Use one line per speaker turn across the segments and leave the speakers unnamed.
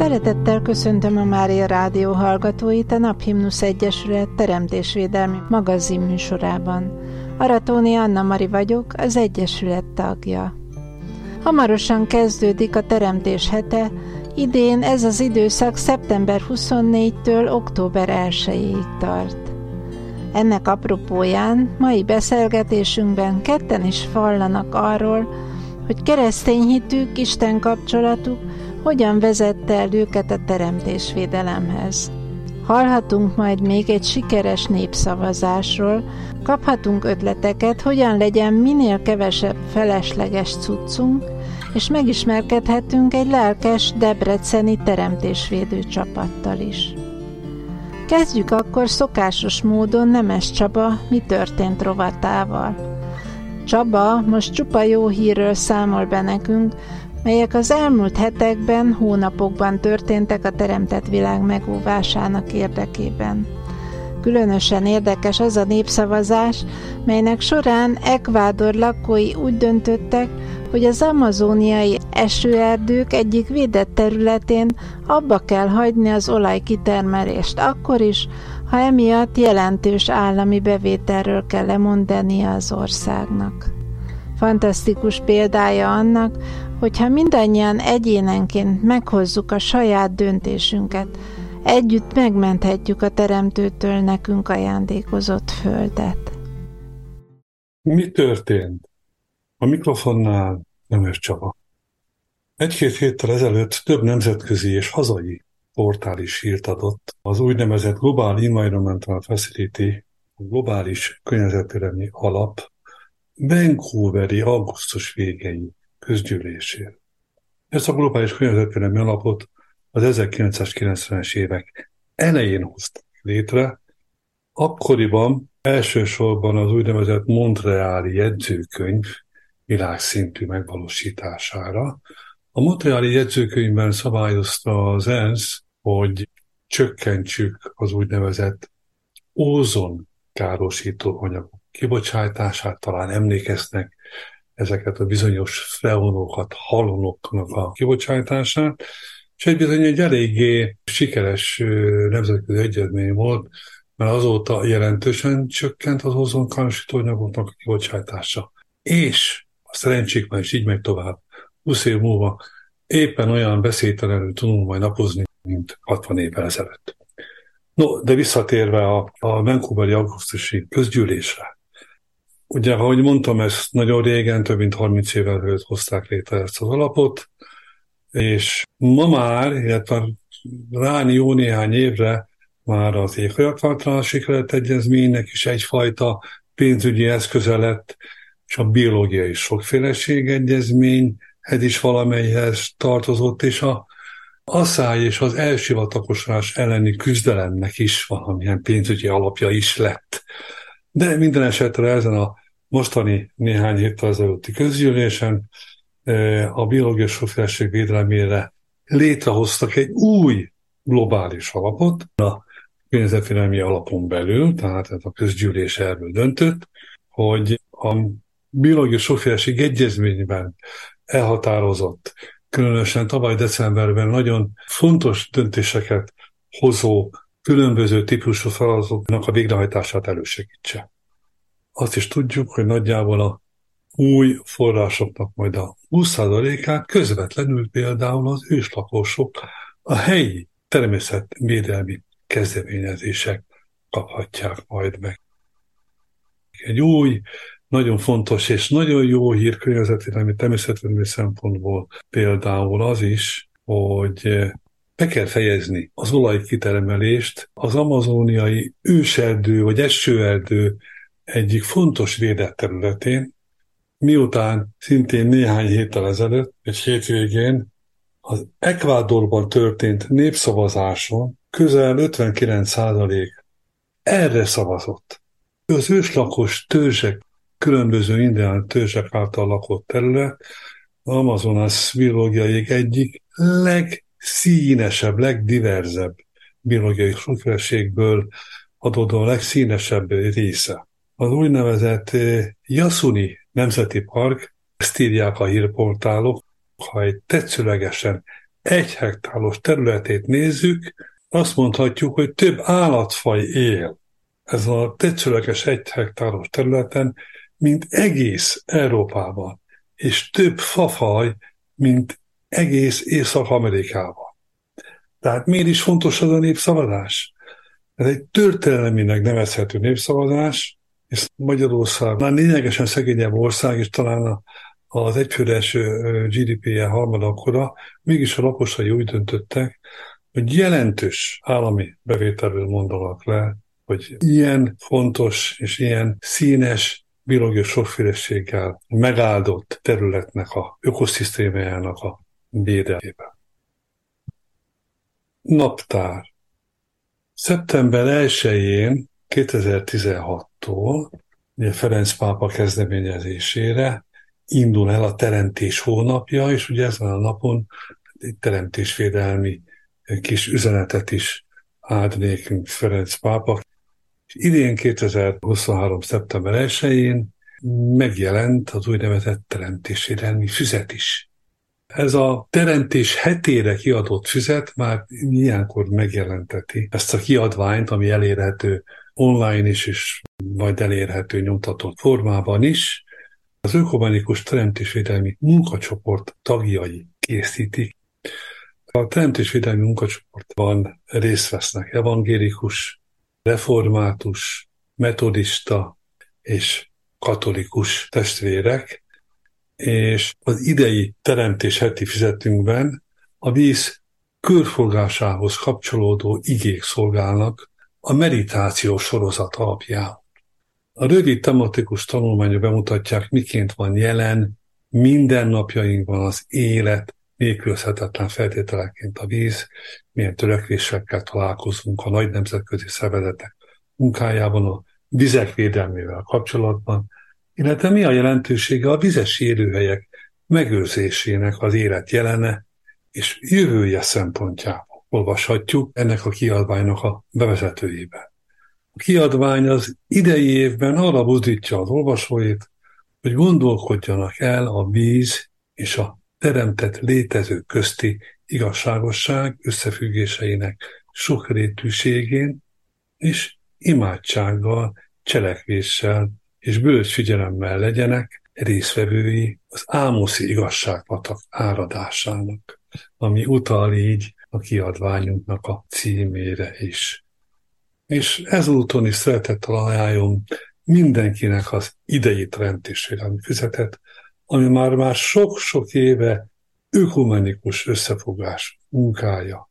Szeretettel köszöntöm a Mária Rádió hallgatóit a Naphimnusz Egyesület teremtésvédelmi magazin műsorában. Aratóni Anna Mari vagyok, az Egyesület tagja. Hamarosan kezdődik a Teremtés hete, idén ez az időszak szeptember 24-től október 1-ig tart. Ennek apropóján mai beszélgetésünkben ketten is vallanak arról, hogy keresztény hitük, Isten kapcsolatuk hogyan vezette el őket a teremtésvédelemhez. Hallhatunk majd még egy sikeres népszavazásról, kaphatunk ötleteket, hogyan legyen minél kevesebb felesleges cuccunk, és megismerkedhetünk egy lelkes debreceni teremtésvédő csapattal is. Kezdjük akkor szokásos módon Nemes Csaba Mi történt rovatával. Csaba most csupa jó hírről számol be nekünk, melyek az elmúlt hetekben, hónapokban történtek a teremtett világ megóvásának érdekében. Különösen érdekes az a népszavazás, melynek során Ecuador lakói úgy döntöttek, hogy az amazóniai esőerdők egyik védett területén abba kell hagyni az olajkitermelést akkor is, ha emiatt jelentős állami bevételről kell lemondania az országnak. Fantasztikus példája annak, hogyha mindannyian egyénenként meghozzuk a saját döntésünket, együtt megmenthetjük a Teremtőtől nekünk ajándékozott földet.
Mi történt? A mikrofonnál Nemes Csaba. Egy-két héttel ezelőtt több nemzetközi és hazai portál is hírt adott az úgynevezett Global Environmental Facility, a globális környezetvédelmi alap vancouveri augusztus végei közgyűlésére. Ezt a globális környezetvédelmi alapot az 1990-es évek elején hozták létre, akkoriban elsősorban az úgynevezett Montreali jegyzőkönyv világszintű megvalósítására. A Montreali jegyzőkönyvben szabályozta az ENSZ, hogy csökkentsük az úgynevezett ózonkárosító anyagok kibocsátását, talán emlékeznek ezeket a bizonyos freonokat, halonoknak a kibocsátását, és egy eléggé sikeres nemzetközi egyezmény volt, mert azóta jelentősen csökkent az ózonkárosító anyagoknak a kibocsátása. És a szerencsékben is így megy tovább. 20 év múlva éppen olyan veszélytelenül tudunk majd napozni, mint 60 évvel ezelőtt. No, de visszatérve a vancouveri augusztusi közgyűlésre. Ugye, ahogy mondtam, ezt nagyon régen, több mint 30 évvel ezelőtt hozták létre ezt az alapot, és ma már, illetve ráni jó néhány évre már az éghajlatváltozási keretegyezménynek is egyfajta pénzügyi eszköze lett, és a biológiai sokféleség egyezményhez is valamelyhez tartozott, és a asszály és az elsivatagosodás elleni küzdelemnek is valamilyen pénzügyi alapja is lett. De minden esetre ezen a mostani néhány héttel ezelőtti közgyűlésen a biológiai sokféleség védelmére létrehoztak egy új globális alapot, a környezetvédelmi alapon belül, tehát a közgyűlés erről döntött, hogy a biológiai sokféleség egyezményben elhatározott, különösen tavaly decemberben nagyon fontos döntéseket hozó különböző típusú feladatoknak a végrehajtását elősegítse. Azt is tudjuk, hogy nagyjából a új forrásoknak majd a 20%-át közvetlenül például az őslakosok, a helyi természetvédelmi kezdeményezések kaphatják majd meg. Egy új, nagyon fontos és nagyon jó hír környezetvédelmi, természetvédelmi szempontból például az is, hogy be kell fejezni az olajkitermelést az amazóniai őserdő vagy esőerdő egyik fontos védett területén, miután szintén néhány héttel ezelőtt, egy hétvégén az Ecuadorban történt népszavazáson közel 59% erre szavazott. Az őslakos törzsek, különböző indián törzsek által lakott terület, az Amazonas biológiai egyik legszínesebb, legdiverzebb biológiai sokféleségből adódó legszínesebb része. Az úgynevezett Yasuni Nemzeti Park, ezt írják a hírportálok, ha egy tetszőlegesen 1 hektáros területét nézzük, azt mondhatjuk, hogy több állatfaj él ezen a tetszőleges 1 hektáros területen, mint egész Európában, és több fafaj, mint egész Észak-Amerikában. Tehát miért is fontos az a népszavazás? Ez egy történelminek nevezhető népszavazás, és Magyarország már lényegesen szegényebb ország, és talán az egyfőre eső GDP-je harmad akkora, mégis a lakosai úgy döntöttek, hogy jelentős állami bevételről mondanak le, hogy ilyen fontos és ilyen színes biológiai sokféleséggel megáldott területnek a ökoszisztémájának a védelmében. Naptár. Szeptember 1-én 2016-tól Ferenc pápa kezdeményezésére indul el a Teremtés hónapja, és ugye ezen a napon egy teremtésvédelmi kis üzenetet is áld nékünk Ferenc pápa. És idén 2023. szeptember 1-én megjelent az úgynevezett teremtésvédelmi füzet is. Ez a teremtés hetére kiadott füzet már ilyenkor megjelenteti ezt a kiadványt, ami elérhető online is, és majd elérhető nyomtatott formában is. Az Ökumenikus Teremtésvédelmi Munkacsoport tagjai készítik. A teremtésvédelmi munkacsoportban részt vesznek evangélikus, református, metodista és katolikus testvérek, és az idei teremtés heti füzetünkben a víz körforgásához kapcsolódó igék szolgálnak a meditáció sorozat alapján. A rövid tematikus tanulmányok bemutatják, miként van jelen mindennapjainkban az élet nélkülözhetetlen feltételeként a víz, milyen törekvésekkel találkozunk a nagy nemzetközi szervezetek munkájában, a vizek védelmével kapcsolatban, illetve mi a jelentősége a vizes élőhelyek megőrzésének az élet jelene és jövője szempontjából. Olvashatjuk ennek a kiadványnak a bevezetőjében. A kiadvány az idei évben arra buzdítja az olvasóit, hogy gondolkodjanak el a víz és a teremtett létezők közti igazságosság összefüggéseinek sokrétűségén, és imádsággal, cselekvéssel és bölcs figyelemmel legyenek résztvevői az Ámoszi igazságpatak áradásának, ami utal így a kiadványunknak a címére is. És ezúton is szeretettel ajánlom mindenkinek az idei teremtésvédelmi füzetet, ami már sok-sok éve ökumenikus összefogás munkája.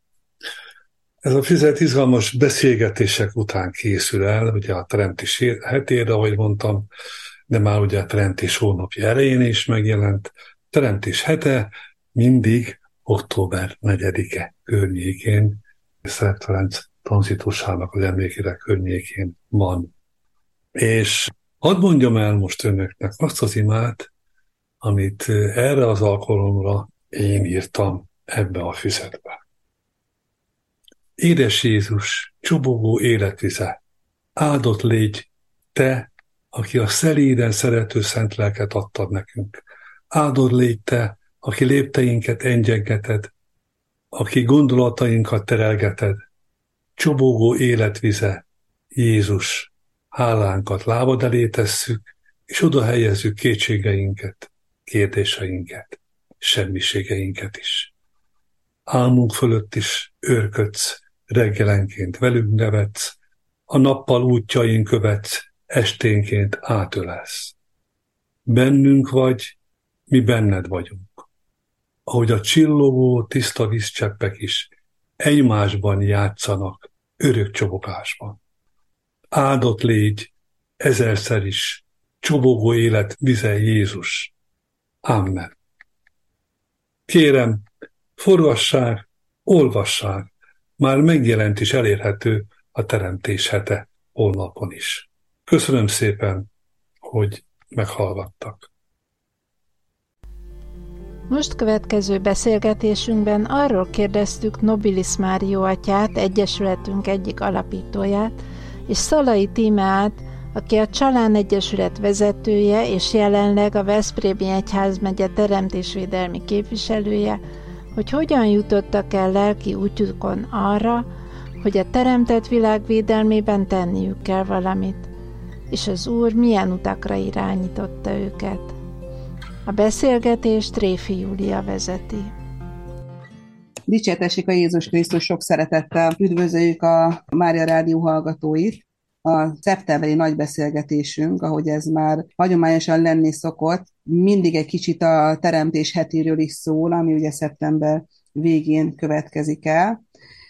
Ez a füzet izgalmas beszélgetések után készül el, ugye a teremtés hetére, ahogy mondtam, de már ugye a teremtés hónapja elején is megjelent. Teremtés hete mindig október 4-e környékén, Szent Ferenc tranzitusának az emlékére környékén van. És hadd mondjam el most önöknek azt az imát, amit erre az alkalomra én írtam ebbe a füzetbe. Édes Jézus, csobogó életvize, áldott légy te, aki a szelíden szerető szent lelket adtad nekünk. Áldott légy te, aki lépteinket engyengeted, aki gondolatainkat terelgeted. Csobogó életvize, Jézus, hálánkat lábad elé tesszük, és oda helyezzük kétségeinket, kérdéseinket, semmiségeinket is. Álmunk fölött is őrködsz, reggelenként velünk nevetsz, a nappal útjain követsz, esténként átölelsz. Bennünk vagy, mi benned vagyunk. Ahogy a csillogó, tiszta vízcseppek is egymásban játszanak örök csobogásban. Áldott légy ezerszer is, csobogó élet vize Jézus. Amen. Kérem, forgassák, olvassák, már megjelent és elérhető a Teremtés hete honlapon is. Köszönöm szépen, hogy meghallgattak.
Most következő beszélgetésünkben arról kérdeztük Nobilis Mário atyát, egyesületünk egyik alapítóját, és Szalai Tímeát, aki a Csalán Egyesület vezetője és jelenleg a Veszprémi Egyházmegye teremtésvédelmi képviselője, hogy hogyan jutottak el lelki útjukon arra, hogy a teremtett világ védelmében tenniük kell valamit, és az Úr milyen utakra irányította őket. A beszélgetést Réfi Júlia vezeti.
Dicsértessék a Jézus Krisztus, sok szeretettel üdvözöljük a Mária Rádió hallgatóit. A szeptemberi nagy beszélgetésünk, ahogy ez már hagyományosan lenni szokott, mindig egy kicsit a teremtés hetéről is szól, ami ugye szeptember végén következik el.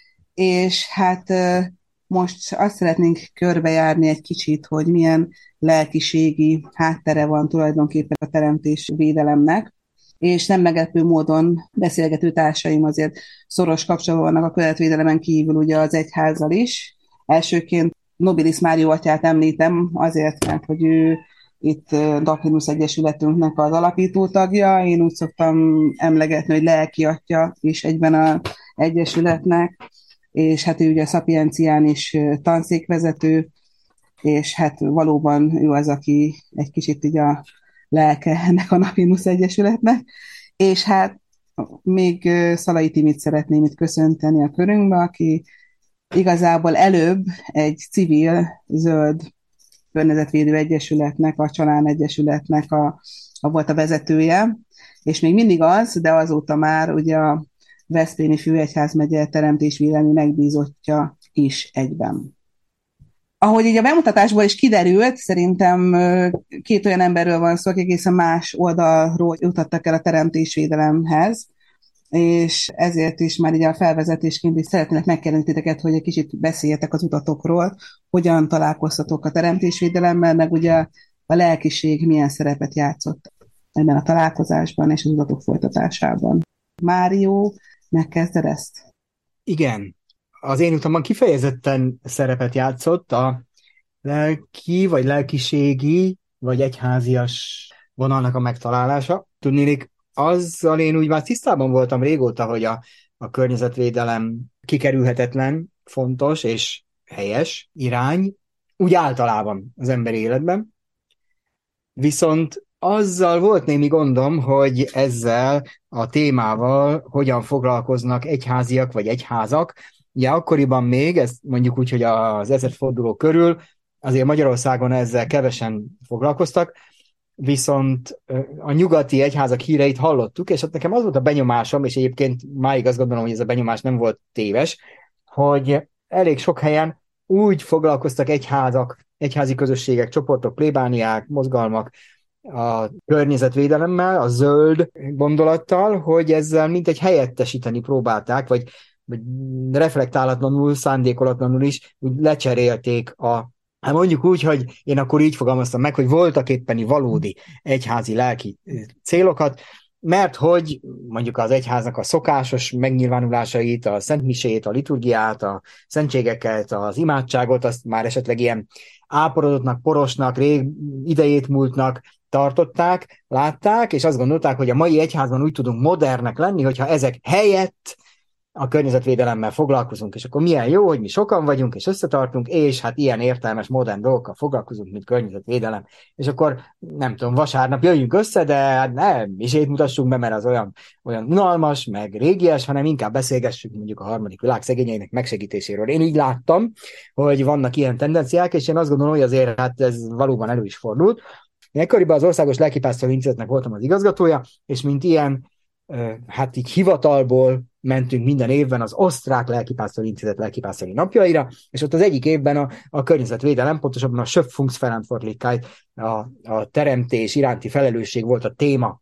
És hát most azt szeretnénk körbejárni egy kicsit, hogy milyen lelkiségi háttere van tulajdonképpen a teremtés védelemnek, és nem meglepő módon beszélgető társaim azért szoros kapcsolatban vannak a követvédelemen kívül ugye az egyházzal is. Elsőként Nobilis Mário atyát említem azért, mert hogy ő itt Daphnius Egyesületünknek az alapító tagja. Én úgy szoktam emlegetni, hogy lelki atya is egyben az Egyesületnek, és hát ő ugye a Szapiencián is tanszékvezető, és hát valóban ő az, aki egy kicsit így a lelke ennek a Daphnius Egyesületnek, és hát még Szalai Timit szeretném itt köszönteni a körünkbe, aki igazából előbb egy civil zöld környezetvédő egyesületnek, a Csalán Egyesületnek volt a vezetője, és még mindig az, de azóta már ugye a Veszprémi Főegyházmegye teremtésvédelmi megbízottja is egyben. Ahogy így a bemutatásból is kiderült, szerintem két olyan emberről van szó, akik egészen más oldalról jutottak el a teremtésvédelemhez, és ezért is már így a felvezetésként is szeretnének megkérdezni titeket, hogy egy kicsit beszéljetek az utatokról, hogyan találkoztatok a teremtésvédelemmel, meg ugye a lelkiség milyen szerepet játszott ebben a találkozásban és az utatok folytatásában. Mário, megkezded ezt?
Igen. Az én utamban kifejezetten szerepet játszott a lelki, vagy lelkiségi, vagy egyházias vonalnak a megtalálása. Tudniillik, azzal én úgy már tisztában voltam régóta, hogy a környezetvédelem kikerülhetetlen, fontos és helyes irány, úgy általában az emberi életben. Viszont azzal volt némi gondom, hogy ezzel a témával hogyan foglalkoznak egyháziak vagy egyházak. Ugye akkoriban még, ez mondjuk úgy, hogy az ezredforduló körül, azért Magyarországon ezzel kevesen foglalkoztak, viszont a nyugati egyházak híreit hallottuk, és ott nekem az volt a benyomásom, és egyébként máig azt gondolom, hogy ez a benyomás nem volt téves, hogy elég sok helyen úgy foglalkoztak egyházak, egyházi közösségek, csoportok, plébániák, mozgalmak a környezetvédelemmel, a zöld gondolattal, hogy ezzel mintegy helyettesíteni próbálták, vagy reflektálatlanul, szándékolatlanul is úgy lecserélték hát mondjuk úgy, hogy én akkor így fogalmaztam meg, hogy voltak éppeni valódi egyházi lelki célokat, mert hogy mondjuk az egyháznak a szokásos megnyilvánulásait, a szentmisét, a liturgiát, a szentségeket, az imádságot, azt már esetleg ilyen áporodottnak, porosnak, rég idejét múltnak tartották, látták, és azt gondolták, hogy a mai egyházban úgy tudunk modernek lenni, hogyha ezek helyett a környezetvédelemmel foglalkozunk, és akkor milyen jó, hogy mi sokan vagyunk, és összetartunk, és hát ilyen értelmes, modern dolgokkal foglalkozunk, mint környezetvédelem, és akkor nem tudom, vasárnap jöjjünk össze, de ne misét mutassunk be, mert az olyan unalmas, meg régies, hanem inkább beszélgessünk mondjuk a harmadik világ szegényeinek megsegítéséről. Én így láttam, hogy vannak ilyen tendenciák, és én azt gondolom, hogy azért hát ez valóban elő is fordult. Én ekkoriban az Országos Lelkipásztori Intézetnek voltam az igazgatója, és mint ilyen, hát így hivatalból mentünk minden évben az Osztrák Lelkipásztori Intézet lelkipásztori napjaira, és ott az egyik évben a környezetvédelem, pontosabban a Schöpfungsverantwortlichkeit, a teremtés iránti felelősség volt a téma.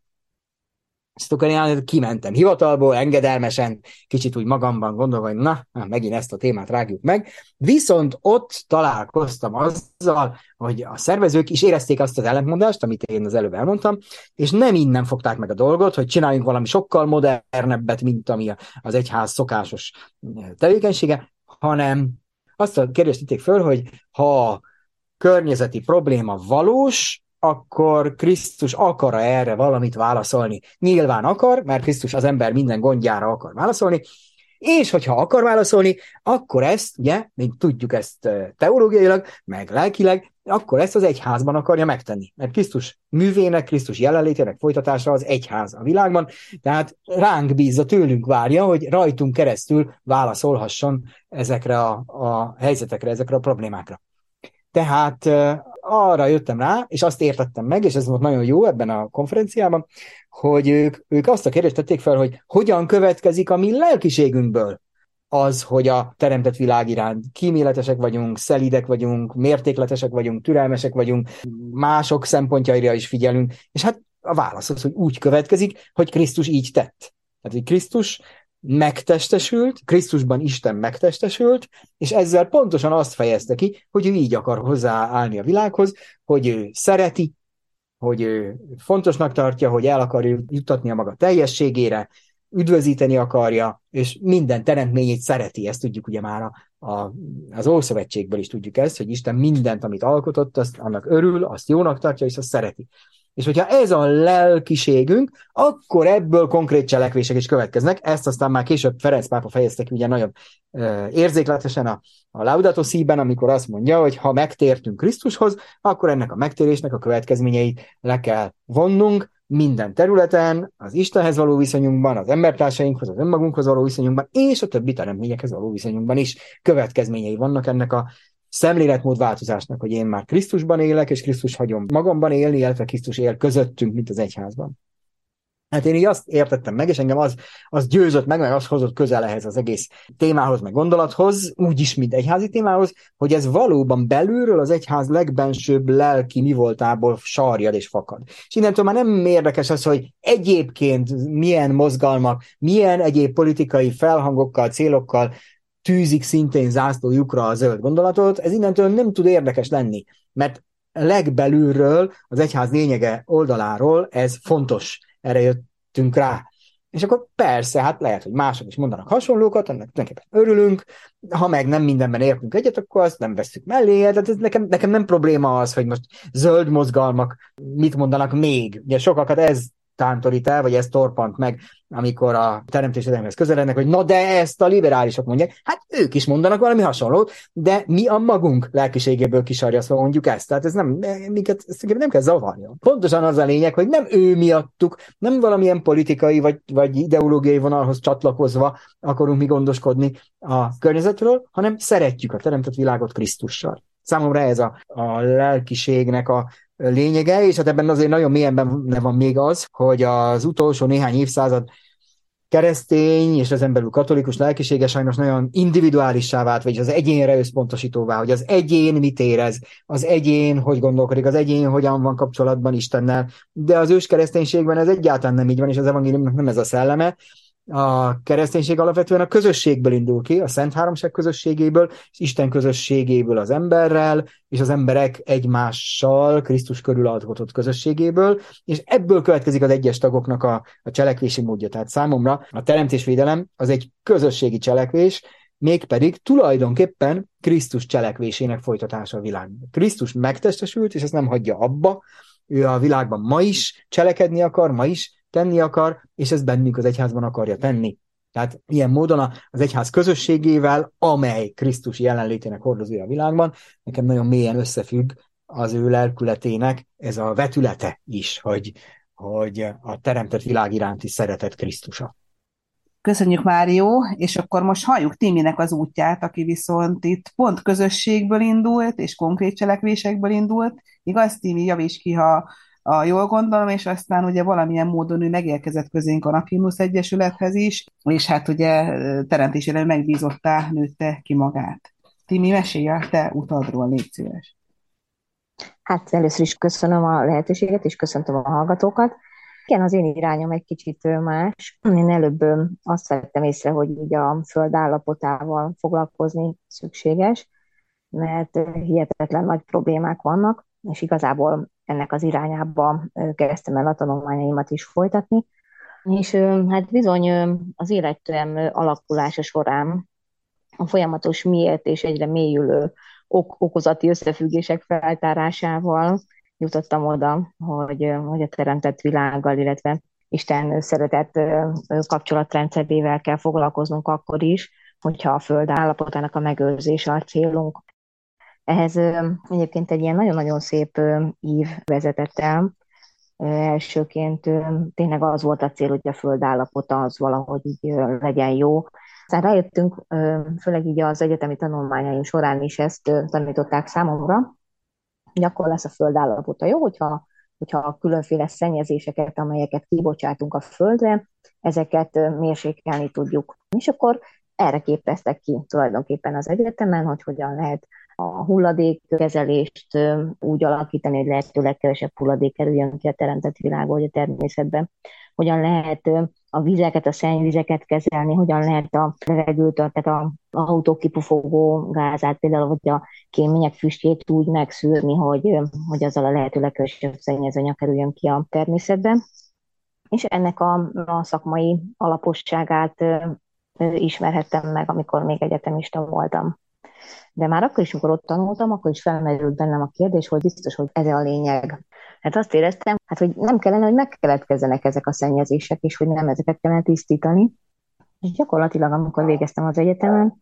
Ezt akkor kimentem hivatalból, engedelmesen, kicsit úgy magamban gondolva, hogy na, megint ezt a témát rágjuk meg. Viszont ott találkoztam azzal, hogy a szervezők is érezték azt az ellentmondást, amit én az előbb elmondtam, és nem innen fogták meg a dolgot, hogy csináljunk valami sokkal modernebbet, mint ami az egyház szokásos tevékenysége, hanem azt a kérdést tették föl, hogy ha a környezeti probléma valós, akkor Krisztus akar erre valamit válaszolni. Nyilván akar, mert Krisztus az ember minden gondjára akar válaszolni, És hogyha akar válaszolni, akkor ezt, ugye, még tudjuk ezt teológiailag, meg lelkileg, akkor ezt az egyházban akarja megtenni. Mert Krisztus művének, Krisztus jelenlétének folytatása az egyház a világban, tehát ránk bízza, tőlünk várja, hogy rajtunk keresztül válaszolhasson ezekre a helyzetekre, ezekre a problémákra. Tehát arra jöttem rá, és azt értettem meg, és ez volt nagyon jó ebben a konferenciában, hogy ők azt a kérdést tették fel, hogy hogyan következik a mi lelkiségünkből az, hogy a teremtett világ iránt kíméletesek vagyunk, szelídek vagyunk, mértékletesek vagyunk, türelmesek vagyunk, mások szempontjaira is figyelünk, és hát a válasz az, hogy úgy következik, hogy Krisztus így tett. Tehát, hogy Krisztus megtestesült, Krisztusban Isten megtestesült, és ezzel pontosan azt fejezte ki, hogy ő így akar hozzáállni a világhoz, hogy ő szereti, hogy ő fontosnak tartja, hogy el akarja juttatni a maga teljességére, üdvözíteni akarja, és minden teremtményét szereti. Ezt tudjuk ugye már az Ószövetségből is tudjuk ezt, hogy Isten mindent, amit alkotott, azt annak örül, azt jónak tartja, és azt szereti. És hogyha ez a lelkiségünk, akkor ebből konkrét cselekvések is következnek. Ezt aztán már később Ferenc pápa fejezte ki ugye nagyon érzékletesen a Laudato Si-ben, amikor azt mondja, hogy ha megtértünk Krisztushoz, akkor ennek a megtérésnek a következményeit le kell vonnunk minden területen, az Istenhez való viszonyunkban, az embertársainkhoz, az önmagunkhoz való viszonyunkban, és a többi teremtményekhez való viszonyunkban is következményei vannak ennek a szemléletmódváltozásnak, hogy én már Krisztusban élek, és Krisztus hagyom magamban élni, illetve Krisztus él közöttünk, mint az egyházban. Hát én így azt értettem meg, és engem az győzött meg az hozott közel ehhez az egész témához, meg gondolathoz, úgyis, mint egyházi témához, hogy ez valóban belülről az egyház legbensőbb lelki mi voltából sarjad és fakad. És innentől már nem érdekes az, hogy egyébként milyen mozgalmak, milyen egyéb politikai felhangokkal, célokkal tűzik szintén zászlójukra a zöld gondolatot, ez innentől nem tud érdekes lenni, mert legbelülről, az egyház lényege oldaláról ez fontos, erre jöttünk rá. És akkor persze, hát lehet, hogy mások is mondanak hasonlókat, ennek tulajdonképpen örülünk, ha meg nem mindenben értünk egyet, akkor azt nem vesszük mellé, tehát ez nekem nem probléma az, hogy most zöld mozgalmak mit mondanak még. Ugye sokakat ez tántorít el, vagy ez torpant meg, amikor a teremtésvédelemhez közelednek, hogy na de ezt a liberálisok mondják, hát ők is mondanak valami hasonlót, de mi a magunk lelkiségéből kisarjaszva mondjuk ezt, tehát ez minket nem kell zavarni. Pontosan az a lényeg, hogy nem ő miattuk, nem valamilyen politikai vagy ideológiai vonalhoz csatlakozva akarunk mi gondoskodni a környezetről, hanem szeretjük a teremtett világot Krisztussal. Számomra ez a lelkiségnek a lényege, és hát ebben azért nagyon mélyen benne van még az, hogy az utolsó néhány évszázad keresztény és ezen belül katolikus lelkisége sajnos nagyon individuálissá vált, vagyis az egyénre összpontosítóvá, hogy az egyén mit érez, az egyén hogy gondolkodik, az egyén hogyan van kapcsolatban Istennel, de az őskereszténységben ez egyáltalán nem így van, és az evangéliumnak nem ez a szelleme. A kereszténység alapvetően a közösségből indul ki, a Szent Háromság közösségéből, és Isten közösségéből az emberrel, és az emberek egymással, Krisztus körül alkotott közösségéből, és ebből következik az egyes tagoknak a cselekvési módja. Tehát számomra a teremtésvédelem az egy közösségi cselekvés, mégpedig tulajdonképpen Krisztus cselekvésének folytatása a világban. Krisztus megtestesült, és ezt nem hagyja abba, ő a világban ma is cselekedni akar, ma is tenni akar, és ezt bennünk az egyházban akarja tenni. Tehát ilyen módon az egyház közösségével, amely Krisztus jelenlétének hordozója a világban, nekem nagyon mélyen összefügg az ő lelkületének ez a vetülete is, hogy a teremtett világ iránti szeretet Krisztusa.
Köszönjük, Mário, és akkor most halljuk Timinek az útját, aki viszont itt pont közösségből indult, és konkrét cselekvésekből indult. Igaz, Timi, javíts ki, ha jól gondolom, és aztán ugye valamilyen módon ő megérkezett közénk a Naphimnusz Egyesülethez is, és hát ugye teremtésére megbízottá nőtte ki magát. Timi, mesélj a te utadról, légy szíves.
Hát először is köszönöm a lehetőséget, és köszöntöm a hallgatókat. Igen, az én irányom egy kicsit más. Én előbb azt vettem észre, hogy így a föld állapotával foglalkozni szükséges, mert hihetetlen nagy problémák vannak, és igazából ennek az irányába kezdtem el a tanulmányaimat is folytatni. És hát bizony az életem alakulása során a folyamatos miért és egyre mélyülő okozati összefüggések feltárásával jutottam oda, hogy a teremtett világgal, illetve Isten szeretett kapcsolatrendszerével kell foglalkoznunk akkor is, hogyha a Föld állapotának a megőrzése a célunk. Ehhez egyébként egy ilyen nagyon-nagyon szép ív vezetett el. Elsőként tényleg az volt a cél, hogy a Föld állapota az valahogy így legyen jó. Aztán rájöttünk, főleg így az egyetemi tanulmányaim során is ezt tanították számomra, hogy akkor lesz a Föld állapota jó, hogyha a különféle szennyezéseket, amelyeket kibocsátunk a Földre, ezeket mérsékelni tudjuk. És akkor erre képeztek ki tulajdonképpen az egyetemen, hogy hogyan lehet a hulladékkezelést úgy alakítani, hogy lehetőleg kevesebb hulladék kerüljön ki a teremtett világba, vagy a természetben. Hogyan lehet a vizeket, a szennyvizeket kezelni, hogyan lehet a levegőt, tehát az autók kipufogó gázát például, vagy a kémények füstjét úgy megszűrni, hogy azzal a lehető legkevesebb szennyezőanyag kerüljön ki a természetben. És ennek a szakmai alaposságát ismerhettem meg, amikor még egyetemista voltam. De már akkor is, amikor ott tanultam, akkor is felmerült bennem a kérdés, hogy biztos, hogy ez a lényeg. Hát azt éreztem, hogy nem kellene, hogy megkeletkezzenek ezek a szennyezések, és hogy nem ezeket kellene tisztítani. És gyakorlatilag, amikor végeztem az egyetemen,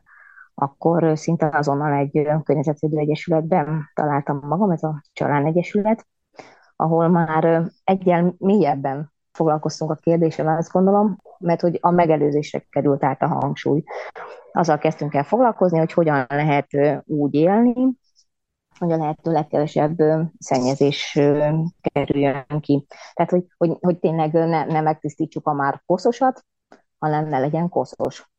akkor szinte azonnal egy környezetvédő egyesületben találtam magam, ez a Csalán Egyesület, ahol már egyel mélyebben foglalkoztunk a kérdéssel, azt gondolom, mert hogy a megelőzésre került át a hangsúly. Azzal kezdtünk el foglalkozni, hogy hogyan lehet úgy élni, hogy a lehető legkevesebb szennyezés kerüljön ki. Tehát, hogy tényleg ne megtisztítsuk a már koszosat, hanem ne legyen koszos.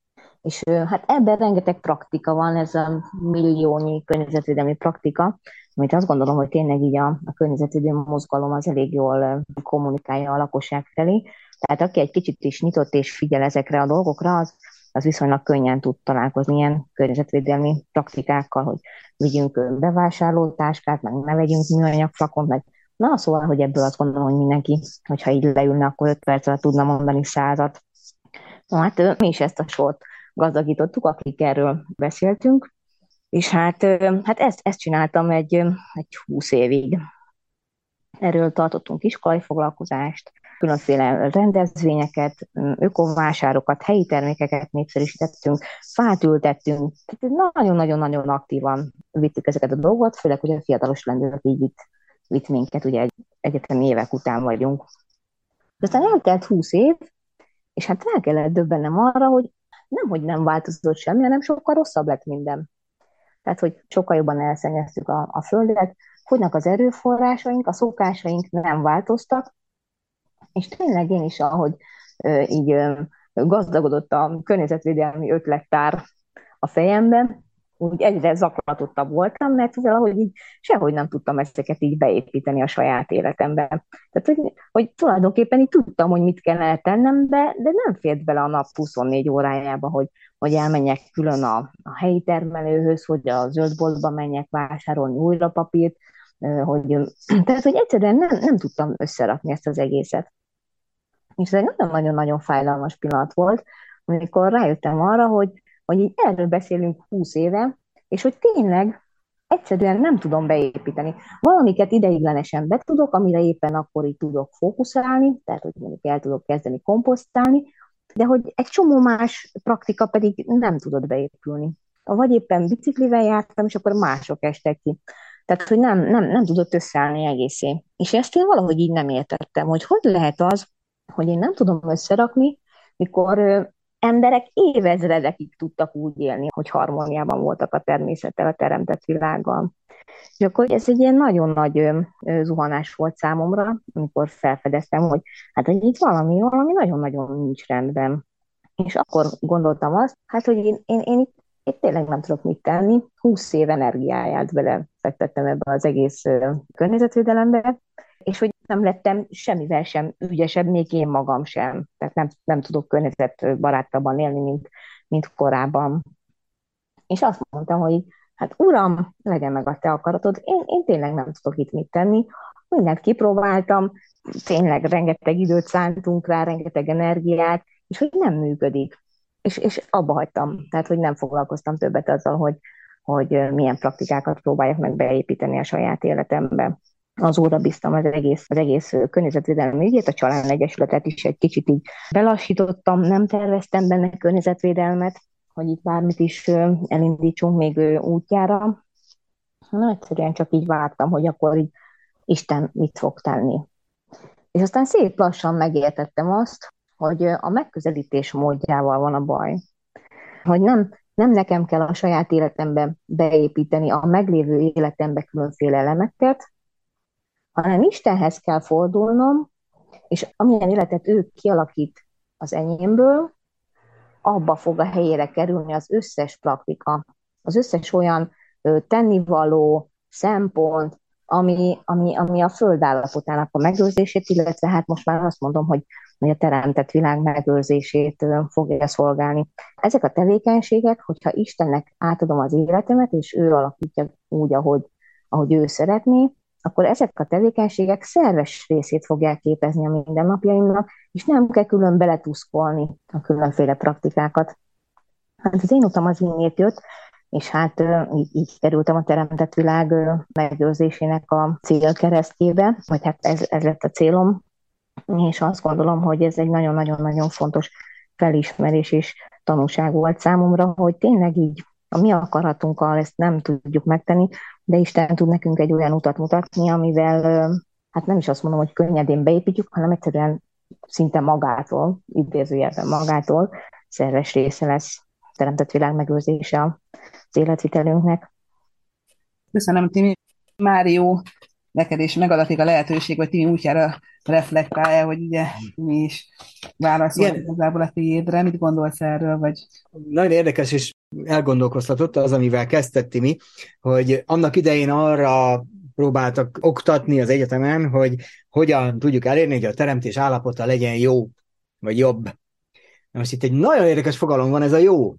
És hát ebben rengeteg praktika van, ez a milliónyi környezetvédelmi praktika, amit azt gondolom, hogy tényleg így a környezetvédelmi mozgalom az elég jól kommunikálja a lakosság felé. Tehát aki egy kicsit is nyitott és figyel ezekre a dolgokra, az viszonylag könnyen tud találkozni ilyen környezetvédelmi praktikákkal, hogy vigyünk bevásárlótáskát, meg ne vegyünk műanyag flakont, meg na, szóval, hogy ebből azt gondolom, hogy mindenki, hogyha így leülne, akkor 5 perc alatt tudna mondani 100-at. Na, hát mi is ezt a sort gazdagítottuk, akik erről beszéltünk, és hát ezt csináltam egy 20 évig. Erről tartottunk iskolai foglalkozást, különféle rendezvényeket, ökovásárokat, helyi termékeket népszerűsítettünk, fát ültettünk, nagyon-nagyon-nagyon aktívan vittük ezeket a dolgokat, főleg, hogy a fiatalos lendők így vitt minket, ugye egyetemi évek után vagyunk. Aztán eltelt 20 év, és hát rá kellett döbbennem arra, hogy nem változott semmi, hanem sokkal rosszabb lett minden. Tehát, hogy sokkal jobban elszennyeztük a földet, fogynak az erőforrásaink, a szokásaink nem változtak, és tényleg én is, ahogy így gazdagodott a környezetvédelmi ötlettár a fejemben, úgy egyre zaklatottabb voltam, mert valahogy így sehogy nem tudtam ezeket így beépíteni a saját életembe. Tehát, hogy tulajdonképpen így tudtam, hogy mit kellene tennem, de nem fért bele a nap 24 órájába, hogy elmenjek külön a helyi termelőhöz, hogy a zöldboltba menjek vásárolni újra papírt, tehát, hogy egyszerűen nem tudtam összerakni ezt az egészet. És ez egy nagyon-nagyon fájdalmas pillanat volt, amikor rájöttem arra, hogy így erről beszélünk 20 éve, és hogy tényleg egyszerűen nem tudom beépíteni. Valamiket ideiglenesen betudok, amire éppen akkor így tudok fókuszálni, tehát hogy mondjuk el tudok kezdeni komposztálni, de hogy egy csomó más praktika pedig nem tudott beépülni. Vagy éppen biciklivel jártam, és akkor mások estek ki. Tehát, hogy nem tudott összeállni egészé. És ezt én valahogy így nem értettem, hogy lehet az, hogy én nem tudom összerakni, mikor emberek évezredekig tudtak úgy élni, hogy harmóniában voltak a természettel, a teremtett világgal. És akkor ez egy ilyen nagyon nagy zuhanás volt számomra, amikor felfedeztem, hogy hát hogy itt valami nagyon-nagyon nincs rendben. És akkor gondoltam azt, hát hogy én itt tényleg nem tudok mit tenni, 20 év energiáját belefektettem ebbe az egész környezetvédelembe, és hogy nem lettem semmivel sem ügyesebb, még én magam sem. Tehát nem tudok környezetbarátabban élni, mint korábban. És azt mondtam, hogy hát uram, legyen meg a te akaratod, én tényleg nem tudok itt mit tenni. Mindent kipróbáltam, tényleg rengeteg időt szántunk rá, rengeteg energiát, és hogy nem működik. És abba hagytam. Tehát, hogy nem foglalkoztam többet azzal, hogy milyen praktikákat próbáljak meg beépíteni a saját életembe. azóra bíztam az egész környezetvédelmi ügyét, a Csalán Egyesületet is egy kicsit így belassítottam, nem terveztem benne környezetvédelmet, hogy itt bármit is elindítsunk még útjára, hanem egyszerűen csak így vártam, hogy akkor így Isten mit fog tenni. És aztán szép lassan megértettem azt, hogy a megközelítés módjával van a baj. Hogy nem nekem kell a saját életembe beépíteni a meglévő életembe különféle elemeket, hanem Istenhez kell fordulnom, és amilyen életet ő kialakít az enyémből, abba fog a helyére kerülni az összes praktika, az összes olyan tennivaló szempont, ami a föld állapotának a megőrzését, illetve hát most már azt mondom, hogy a teremtett világ megőrzését fogja szolgálni. Ezek a tevékenységek, hogyha Istennek átadom az életemet, és ő alakítja úgy, ahogy ő szeretné, akkor ezek a tevékenységek szerves részét fogják képezni a mindennapjaimnak, és nem kell külön beletuszkolni a különféle praktikákat. Hát az én utam az innét jött, és hát így kerültem a teremtett világ megőrzésének a célkeresztjébe, vagy hát ez lett a célom, és azt gondolom, hogy ez egy nagyon-nagyon-nagyon fontos felismerés és tanúság volt számomra, hogy tényleg így a mi akaratunkkal ezt nem tudjuk megtenni, de Isten tud nekünk egy olyan utat mutatni, amivel hát nem is azt mondom, hogy könnyedén beépítjük, hanem egyszerűen szinte magától, idézőjelben magától szerves része lesz teremtett világ megőrzése az életvitelünknek.
Köszönöm, Timi. Mário, neked is megadatik a lehetőség, hogy Timi útjára reflektálja, hogy ugye Timi is válaszolt igazából a tiédre. Mit gondolsz erről? Vagy...
Nagyon érdekes, és elgondolkoztatott az, amivel kezdett Timi, hogy annak idején arra próbáltak oktatni az egyetemen, hogy hogyan tudjuk elérni, hogy a teremtés állapota legyen jó, vagy jobb. Most itt egy nagyon érdekes fogalom van, ez a jó.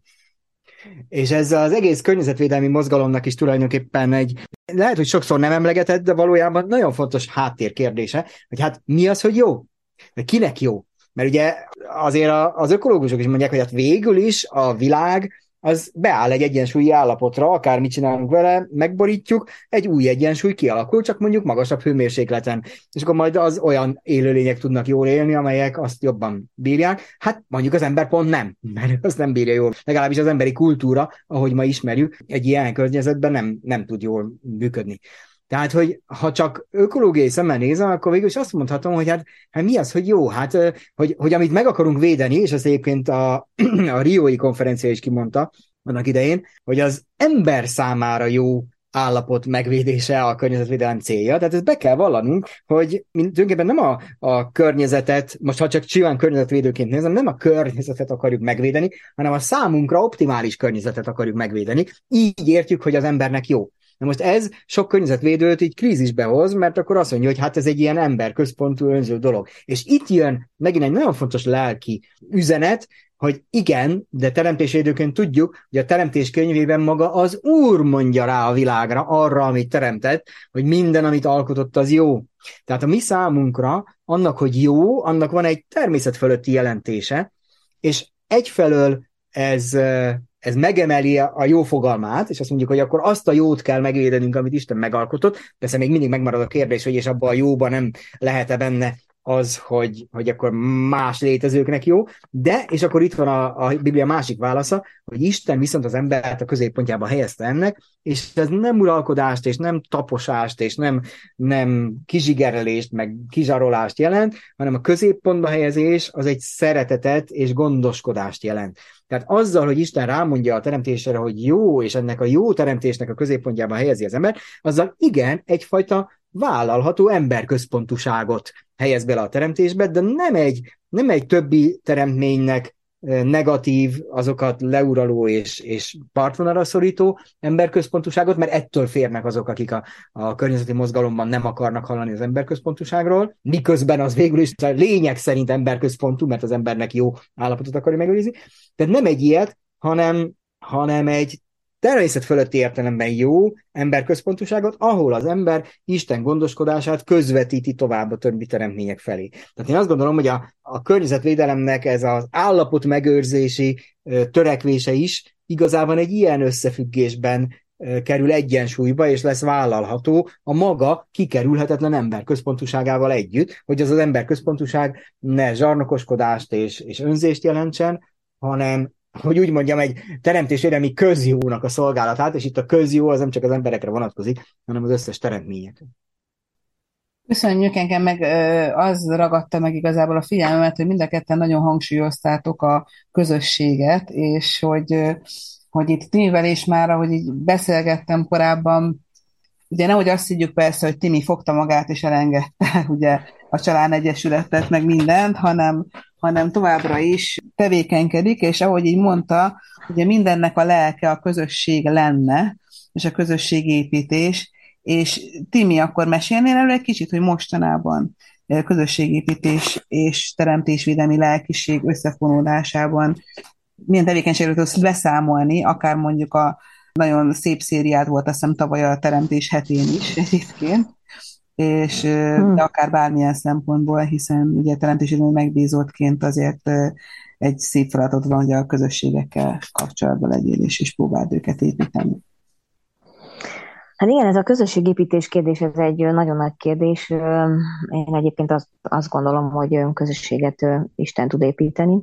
És ez az egész környezetvédelmi mozgalomnak is tulajdonképpen lehet, hogy sokszor nem emlegetett, de valójában nagyon fontos háttérkérdése, hogy hát mi az, hogy jó? De kinek jó? Mert ugye azért az ökológusok is mondják, hogy hát végül is a világ az beáll egy egyensúlyi állapotra, akármit csinálunk vele, megborítjuk, egy új egyensúly kialakul, csak mondjuk magasabb hőmérsékleten. És akkor majd az olyan élőlények tudnak jól élni, amelyek azt jobban bírják. Hát mondjuk az ember pont nem, mert azt nem bírja jól. Legalábbis az emberi kultúra, ahogy ma ismerjük, egy ilyen környezetben nem tud jól működni. Tehát, hogy ha csak ökológiai szemmel nézem, akkor végül is azt mondhatom, hogy hát mi az, hogy jó? Hát, hogy amit meg akarunk védeni, és azt egyébként a Riói konferencia is kimondta annak idején, hogy az ember számára jó állapot megvédése a környezetvédelem célja. Tehát ezt be kell vallanunk, hogy tulajdonképpen nem a környezetet, most ha csak csillán környezetvédőként nézem, nem a környezetet akarjuk megvédeni, hanem a számunkra optimális környezetet akarjuk megvédeni. Így értjük, hogy az embernek jó. Na most ez sok környezetvédőt így krízisbe hoz, mert akkor azt mondja, hogy hát ez egy ilyen emberközpontú önző dolog. És itt jön megint egy nagyon fontos lelki üzenet, hogy igen, de teremtésvédőként tudjuk, hogy a teremtés könyvében maga az Úr mondja rá a világra, arra, amit teremtett, hogy minden, amit alkotott, az jó. Tehát a mi számunkra annak, hogy jó, annak van egy természet fölötti jelentése, és egyfelől ez megemeli a jó fogalmát, és azt mondjuk, hogy akkor azt a jót kell megvédenünk, amit Isten megalkotott. Persze még mindig megmarad a kérdés, hogy és abban a jóban nem lehet-e benne az, hogy akkor más létezőknek jó, de, és akkor itt van a Biblia másik válasza, hogy Isten viszont az embert a középpontjába helyezte ennek, és ez nem uralkodást, és nem taposást, és nem kizsigerelést, meg kizsarolást jelent, hanem a középpontba helyezés az egy szeretetet és gondoskodást jelent. Tehát azzal, hogy Isten rámondja a teremtésre, hogy jó, és ennek a jó teremtésnek a középpontjába helyezi az ember, azzal igen, egyfajta vállalható emberközpontúságot helyez bele a teremtésbe, de nem egy többi teremtménynek negatív, azokat leuraló és partvonalra szorító emberközpontúságot, mert ettől férnek azok, akik a környezeti mozgalomban nem akarnak hallani az emberközpontúságról, miközben az végül is a lényeg szerint emberközpontú, mert az embernek jó állapotot akarja megőrizni. Tehát nem egy ilyet, hanem egy természet fölötti értelemben jó emberközpontúságot, ahol az ember Isten gondoskodását közvetíti tovább a többi teremtmények felé. Tehát én azt gondolom, hogy a környezetvédelemnek ez az állapot megőrzési törekvése is igazából egy ilyen összefüggésben kerül egyensúlyba, és lesz vállalható a maga kikerülhetetlen emberközpontúságával együtt, hogy az emberközpontúság ne zsarnokoskodást és önzést jelentsen, hanem, hogy úgy mondjam, egy teremtésvédelmi közjónak a szolgálatát, és itt a közjó az nem csak az emberekre vonatkozik, hanem az összes teremtményekre.
Köszönjük, engem meg az ragadta meg igazából a figyelmemet, hogy mind a ketten nagyon hangsúlyoztátok a közösséget, és hogy itt Timivel is már, ahogy így beszélgettem korábban, ugye nehogy azt higgyük persze, hogy Timi fogta magát és elengedte ugye a Családegyesületet, meg mindent, hanem továbbra is tevékenykedik, és ahogy így mondta, ugye mindennek a lelke a közösség lenne, és a közösségépítés, és Timi, akkor mesélnél elő egy kicsit, hogy mostanában közösségépítés és teremtésvédelmi lelkiség összefonódásában milyen tevékenységről tudsz beszámolni, akár mondjuk a nagyon szép szériád volt, azt hiszem tavaly a Teremtés hetén is egyébként, és de akár bármilyen szempontból, hiszen ugye teremtésvédelmi megbízottként azért egy szép feladat van, hogy a közösségekkel kapcsolatban legyél, és próbáld őket építeni.
Hát igen, ez a közösségépítés kérdés, ez egy nagyon nagy kérdés. Én egyébként azt gondolom, hogy közösséget Isten tud építeni.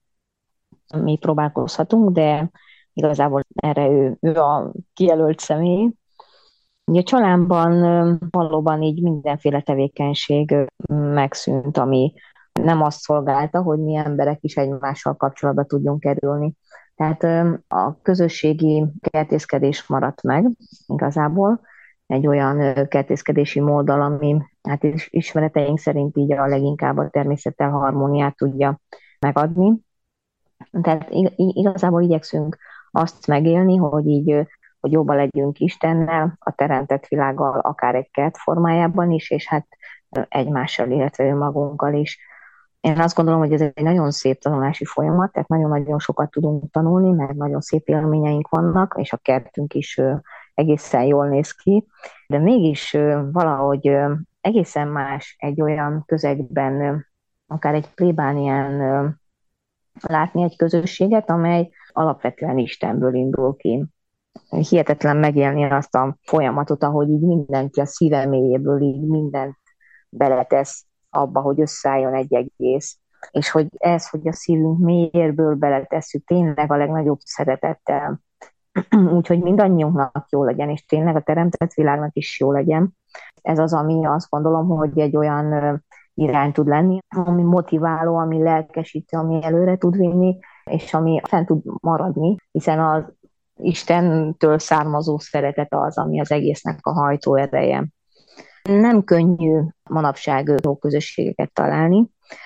Mi próbálkozhatunk, de igazából erre ő a kijelölt személy. Ugye a családban valóban így mindenféle tevékenység megszűnt, ami nem azt szolgálta, hogy mi emberek is egymással kapcsolatba tudjunk kerülni. Tehát a közösségi kertészkedés maradt meg igazából, egy olyan kertészkedési móddal, ami hát ismereteink szerint így a leginkább a természettel harmóniát tudja megadni. Tehát igazából igyekszünk azt megélni, hogy jobban legyünk Istennel, a teremtett világgal, akár egy kert formájában is, és hát egymással, illetve önmagunkkal is. Én azt gondolom, hogy ez egy nagyon szép tanulási folyamat, tehát nagyon-nagyon sokat tudunk tanulni, mert nagyon szép élményeink vannak, és a kertünk is egészen jól néz ki, de mégis valahogy egészen más egy olyan közegben, akár egy plébánián látni egy közösséget, amely alapvetően Istenből indul ki. Hihetetlen megélni azt a folyamatot, ahogy így mindenki a szíve mélyéből így mindent beletesz abba, hogy összeálljon egy egész. És hogy a szívünk mélyérből beletesszük tényleg a legnagyobb szeretettel. Úgyhogy mindannyiunknak jó legyen, és tényleg a teremtett világnak is jó legyen. Ez az, ami azt gondolom, hogy egy olyan irány tud lenni, ami motiváló, ami lelkesítő, ami előre tud vinni, és ami fent tud maradni, hiszen az Istentől származó szeretet az, ami az egésznek a hajtó ereje. Nem könnyű manapság jó közösségeket találni,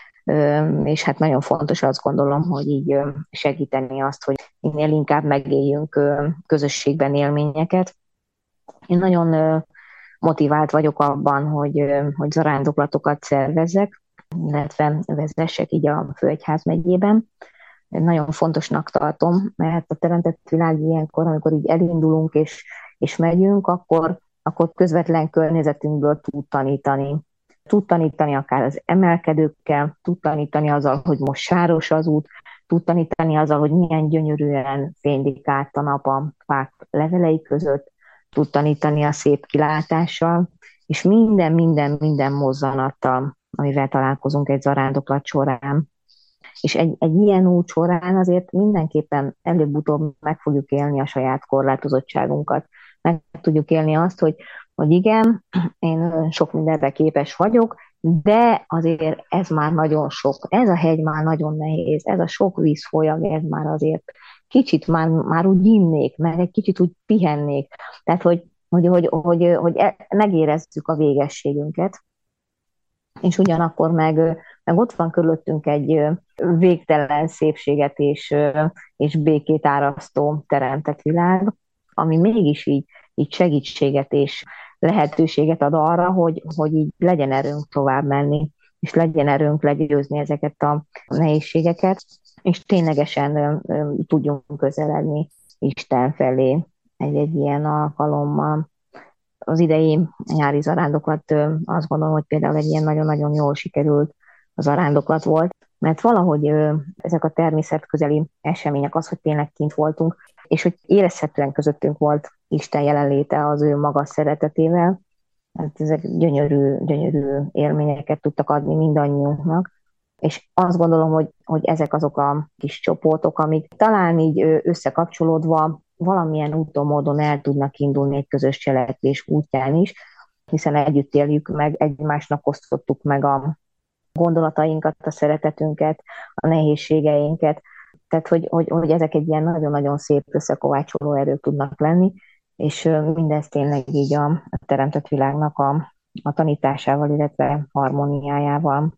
és hát nagyon fontos azt gondolom, hogy így segíteni azt, hogy minél inkább megéljünk közösségben élményeket. Én nagyon motivált vagyok abban, hogy zarándoklatokat szervezzek, illetve vezessek így a Főegyház megyében. Nagyon fontosnak tartom, mert a teremtett világ ilyenkor, amikor így elindulunk és megyünk, akkor közvetlen környezetünkből tud tanítani. Tud tanítani akár az emelkedőkkel, tud tanítani azzal, hogy most sáros az út, tud tanítani azzal, hogy milyen gyönyörűen fénylik át a nap a fák levelei között, tud tanítani a szép kilátással, és minden mozzanattal, amivel találkozunk egy zarándoklat során. És egy ilyen út során azért mindenképpen előbb-utóbb meg fogjuk élni a saját korlátozottságunkat. Meg tudjuk élni azt, hogy igen, én sok mindenre képes vagyok, de azért ez már nagyon sok, ez a hegy már nagyon nehéz, ez a sok vízfolyam, ez már azért kicsit már úgy innék, meg egy kicsit úgy pihennék. Tehát, hogy megérezzük a végességünket, és ugyanakkor meg ott van körülöttünk egy végtelen szépséget és békét árasztó teremtett világ, ami mégis így segítséget és lehetőséget ad arra, hogy így legyen erőnk tovább menni, és legyen erőnk legyőzni ezeket a nehézségeket, és ténylegesen tudjunk közeledni Isten felé egy ilyen alkalommal. Az idei nyári zarándoklat azt gondolom, hogy például egy ilyen nagyon-nagyon jól sikerült zarándoklat volt, mert valahogy ezek a természetközeli események, az, hogy tényleg kint voltunk, és hogy érezhetően közöttünk volt Isten jelenléte az ő maga szeretetével. Hát ezek gyönyörű, gyönyörű élményeket tudtak adni mindannyiunknak, és azt gondolom, hogy ezek azok a kis csoportok, amik talán így összekapcsolódva valamilyen úton, módon el tudnak indulni egy közös cselekvés útján is, hiszen együtt éljük meg, egymásnak osztottuk meg a gondolatainkat, a szeretetünket, a nehézségeinket, tehát hogy ezek egy ilyen nagyon-nagyon szép összekovácsoló erők tudnak lenni, és mindez tényleg így a teremtett világnak a tanításával, illetve harmóniájával.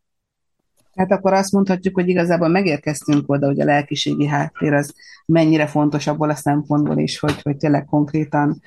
Hát akkor azt mondhatjuk, hogy igazából megérkeztünk oda, hogy a lelkiségi háttér az mennyire fontos abból a szempontból is, hogy tényleg konkrétan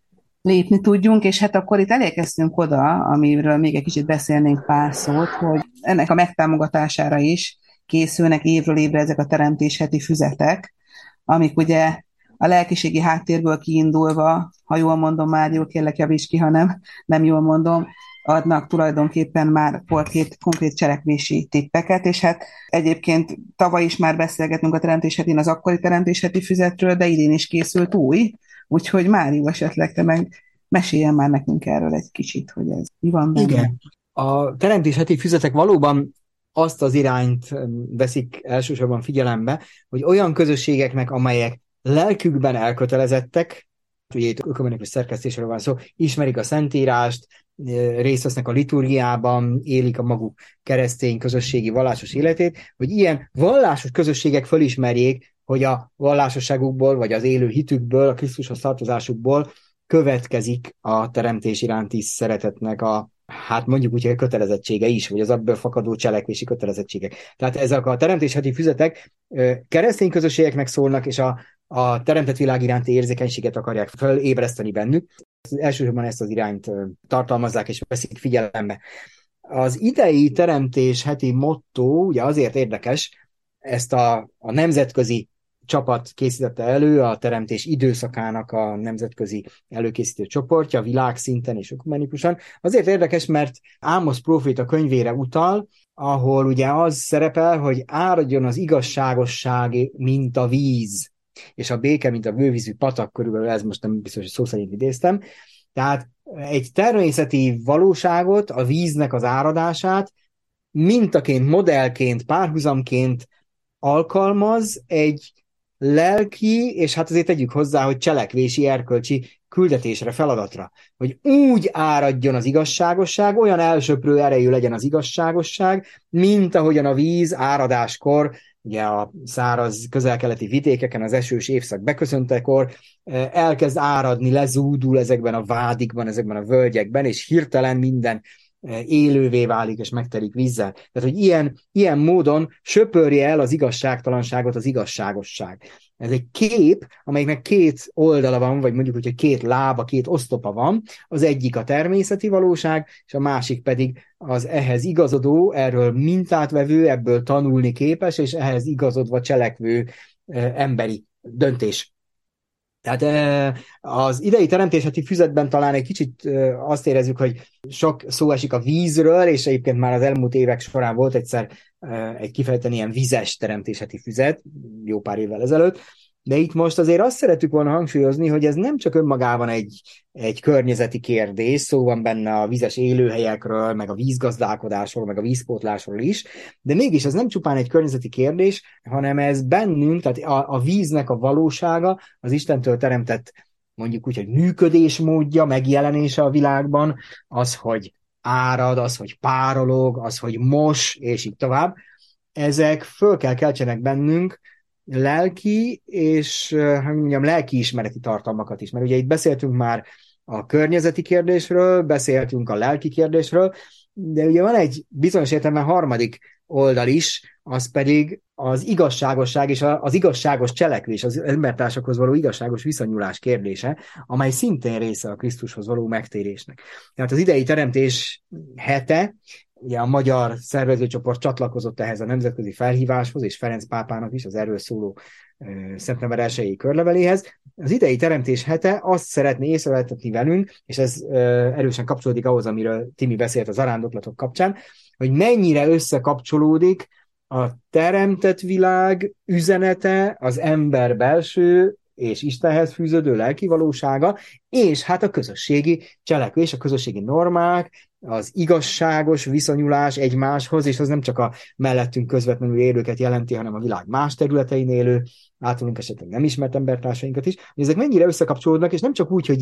lépni tudjunk, és hát akkor itt elérkeztünk oda, amiről még egy kicsit beszélnénk pár szót, hogy ennek a megtámogatására is készülnek évről évre ezek a teremtésheti füzetek, amik ugye a lelkiségi háttérből kiindulva, ha jól mondom, Mário, kérlek javíts ki, ha nem jól mondom, adnak tulajdonképpen már konkrét cselekvési tippeket, és hát egyébként tavaly is már beszélgetünk a teremtéshetén az akkori teremtésheti füzetről, de idén is készült új, úgyhogy Mário, esetleg te meg meséljen már nekünk erről egy kicsit, hogy ez mi van benne.
Igen, a teremtésheti füzetek valóban azt az irányt veszik elsősorban figyelembe, hogy olyan közösségeknek, amelyek lelkükben elkötelezettek, ugye itt ökumenikus szerkesztésről van szó, ismerik a Szentírást, részt vesznek a liturgiában, élik a maguk keresztény közösségi vallásos életét, hogy ilyen vallásos közösségek fölismerjék, hogy a vallásosságukból, vagy az élő hitükből, a Krisztushoz tartozásukból következik a teremtés iránti szeretetnek hát mondjuk úgy, hogy a kötelezettsége is, vagy az abból fakadó cselekvési kötelezettségek. Tehát ezek a teremtésheti füzetek keresztény közösségeknek szólnak, és a teremtett világ iránti érzékenységet akarják felébreszteni bennük. Elsősorban ezt az irányt tartalmazzák és veszik figyelembe. Az idei teremtésheti motto ugye azért érdekes, ezt a nemzetközi csapat készítette elő, a teremtés időszakának a nemzetközi előkészítő csoportja, világszinten és ökumenikusan. Azért érdekes, mert Ámosz próféta könyvére utal, ahol ugye az szerepel, hogy áradjon az igazságosság, mint a víz, és a béke, mint a bővízű patak, körülbelül ez most nem biztos, hogy szó szerint idéztem. Tehát egy természeti valóságot, a víznek az áradását mintaként, modellként, párhuzamként alkalmaz egy lelki, és hát azért tegyük hozzá, hogy cselekvési, erkölcsi küldetésre, feladatra. Hogy úgy áradjon az igazságosság, olyan elsöprő erejű legyen az igazságosság, mint ahogyan a víz áradáskor, ugye a száraz közel-keleti vidékeken, az esős évszak beköszöntekor elkezd áradni, lezúdul ezekben a vádikban, ezekben a völgyekben, és hirtelen minden élővé válik, és megtelik vízzel. Tehát, hogy ilyen módon söpörje el az igazságtalanságot az igazságosság. Ez egy kép, amelynek két oldala van, vagy mondjuk, hogy két lába, két osztopa van. Az egyik a természeti valóság, és a másik pedig az ehhez igazodó, erről mintát vevő, ebből tanulni képes, és ehhez igazodva cselekvő emberi döntés. Tehát az idei teremtésheti füzetben talán egy kicsit azt érezzük, hogy sok szó esik a vízről, és egyébként már az elmúlt évek során volt egyszer egy kifejezetten ilyen vizes teremtésheti füzet, jó pár évvel ezelőtt, de itt most azért azt szeretük volna hangsúlyozni, hogy ez nem csak önmagában egy környezeti kérdés, szó van benne a vizes élőhelyekről, meg a vízgazdálkodásról, meg a vízpótlásról is, de mégis ez nem csupán egy környezeti kérdés, hanem ez bennünk, tehát a víznek a valósága, az Istentől teremtett mondjuk úgy, hogy működésmódja, megjelenése a világban, az, hogy árad, az, hogy párolog, az, hogy mos, és így tovább, ezek föl kell keltsenek bennünk lelki és, hogy mondjam, lelkiismereti tartalmakat is. Mert ugye itt beszéltünk már a környezeti kérdésről, beszéltünk a lelki kérdésről, de ugye van egy bizonyos értelemben harmadik oldal is, az pedig az igazságosság és az igazságos cselekvés, az embertársakhoz való igazságos viszonyulás kérdése, amely szintén része a Krisztushoz való megtérésnek. Tehát az idei teremtés hete, ugye a magyar szervezőcsoport csatlakozott ehhez a nemzetközi felhíváshoz, és Ferenc pápának is az erről szóló szeptember 1-i körleveléhez. Az idei teremtés hete azt szeretné észrevetetni velünk, és ez erősen kapcsolódik ahhoz, amiről Timi beszélt az zarándoklatok kapcsán, hogy mennyire összekapcsolódik a teremtett világ üzenete az ember belső és Istenhez fűződő lelki valósága, és hát a közösségi cselekvés, a közösségi normák, az igazságos viszonyulás egymáshoz, és az nem csak a mellettünk közvetlenül élőket jelenti, hanem a világ más területein élő, általunk esetleg nem ismert embertársainkat is, hogy ezek mennyire összekapcsolódnak, és nem csak úgy, hogy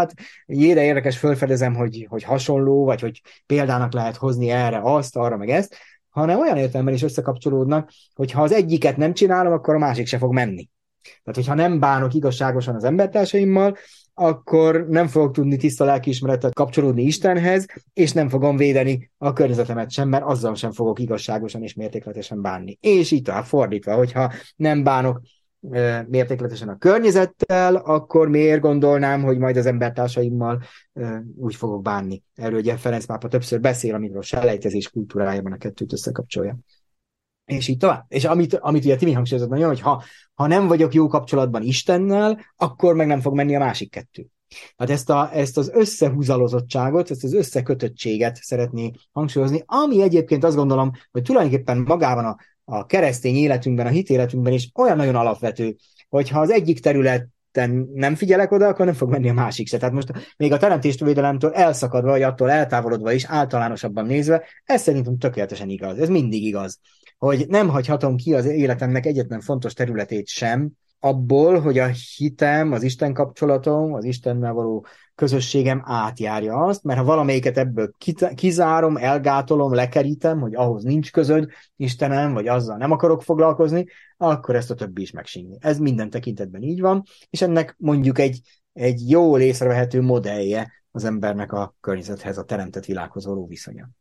de érdekes, felfedezem, hogy hasonló, vagy hogy példának lehet hozni erre azt, arra meg ezt, hanem olyan értelemben is összekapcsolódnak, hogy ha az egyiket nem csinálom, akkor a másik se fog menni. Tehát, hogyha nem bánok igazságosan az embertársaimmal, akkor nem fogok tudni tiszta lelkiismerettel kapcsolódni Istenhez, és nem fogom védeni a környezetemet sem, mert azzal sem fogok igazságosan és mértékletesen bánni. És így tovább fordítva, hogyha nem bánok mértékletesen a környezettel, akkor miért gondolnám, hogy majd az embertársaimmal úgy fogok bánni. Erről ugye Ferenc pápa többször beszél, amiről a selejtezés kultúrájában a kettőt összekapcsolja. És így tovább. És amit ugye Timi hangsúlyozott nagyon, hogy ha nem vagyok jó kapcsolatban Istennel, akkor meg nem fog menni a másik kettő. Hát ezt az összehúzalozottságot, ezt az összekötöttséget szeretné hangsúlyozni, ami egyébként azt gondolom, hogy tulajdonképpen magában a keresztény életünkben, a hitéletünkben is olyan nagyon alapvető, hogyha az egyik területen nem figyelek oda, akkor nem fog menni a másik se. Tehát most még a teremtésvédelemtől elszakadva, vagy attól eltávolodva is általánosabban nézve, ez szerintem tökéletesen igaz. Ez mindig igaz. Hogy nem hagyhatom ki az életemnek egyetlen fontos területét sem, abból, hogy a hitem, az Isten kapcsolatom, az Istennel való közösségem átjárja azt, mert ha valamelyiket ebből kizárom, elgátolom, lekerítem, hogy ahhoz nincs közöd Istenem, vagy azzal nem akarok foglalkozni, akkor ezt a többi is megsínli. Ez minden tekintetben így van, és ennek mondjuk egy jól észrevehető modellje az embernek a környezethez, a teremtett világhoz való viszonya.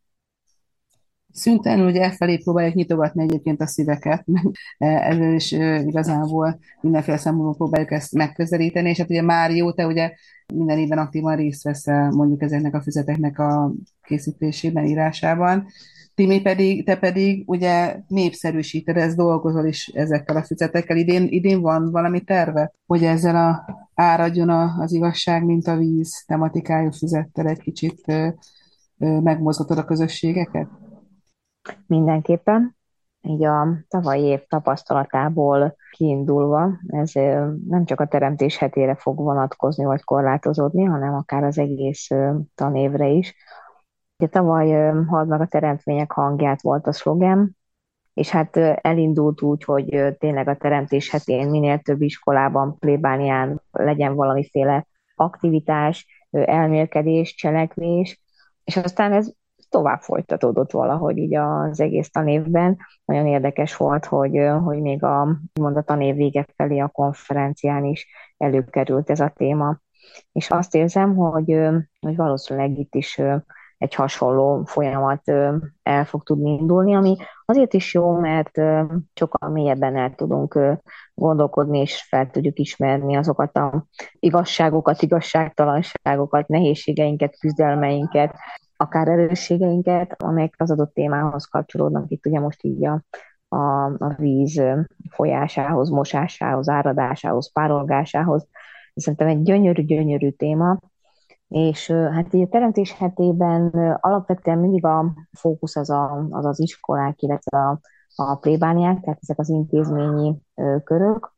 Szüntelenül ugye elfelé próbálják nyitogatni egyébként a szíveket, ezzel is igazából mindenféle szempontból próbáljuk ezt megközelíteni, és hát ugye Mário, te ugye minden évben aktívan részt veszel mondjuk ezeknek a füzeteknek a készítésében, írásában. Timi te pedig ugye népszerűsíted, ezt dolgozol is ezekkel a füzetekkel. Idén van valami terve, hogy ezzel áradjon az igazság, mint a víz tematikájú füzettel egy kicsit megmozgatod a közösségeket?
Mindenképpen. Így a tavalyi év tapasztalatából kiindulva, ez nem csak a teremtés hetére fog vonatkozni vagy korlátozódni, hanem akár az egész tanévre is. Ugye tavaly Halld meg a teremtmények hangját volt a szlogen, és hát elindult úgy, hogy tényleg a teremtés hetén minél több iskolában, plébánián legyen valamiféle aktivitás, elmélkedés, cselekvés, és aztán ez tovább folytatódott valahogy így az egész tanévben. Nagyon érdekes volt, hogy még a tanév vége felé a konferencián is előkerült ez a téma. És azt érzem, hogy valószínűleg itt is egy hasonló folyamat el fog tudni indulni, ami azért is jó, mert sokkal mélyebben el tudunk gondolkodni, és fel tudjuk ismerni azokat a igazságokat, igazságtalanságokat, nehézségeinket, küzdelmeinket, akár erősségeinket, amelyek az adott témához kapcsolódnak. Itt ugye most így a víz folyásához, mosásához, áradásához, párolgásához. Szerintem egy gyönyörű téma, és hát így a teremtés hetében alapvetően mindig a fókusz az iskolák, illetve a plébániák, tehát ezek az intézményi körök,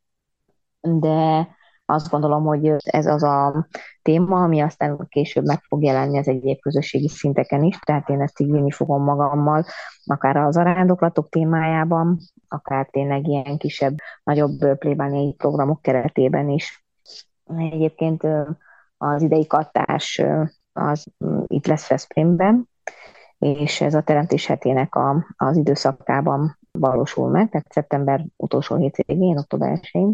de azt gondolom, hogy ez az a téma, ami aztán később meg fog jelenni az egyéb közösségi szinteken is, tehát én ezt így vinni fogom magammal, akár az zarándoklatok témájában, akár tényleg ilyen kisebb, nagyobb plébániai programok keretében is. Egyébként az idei kattás az itt lesz Veszprémben, és ez a teremtés hetének az időszakában valósul meg, tehát szeptember utolsó hétvégén, október 1-én,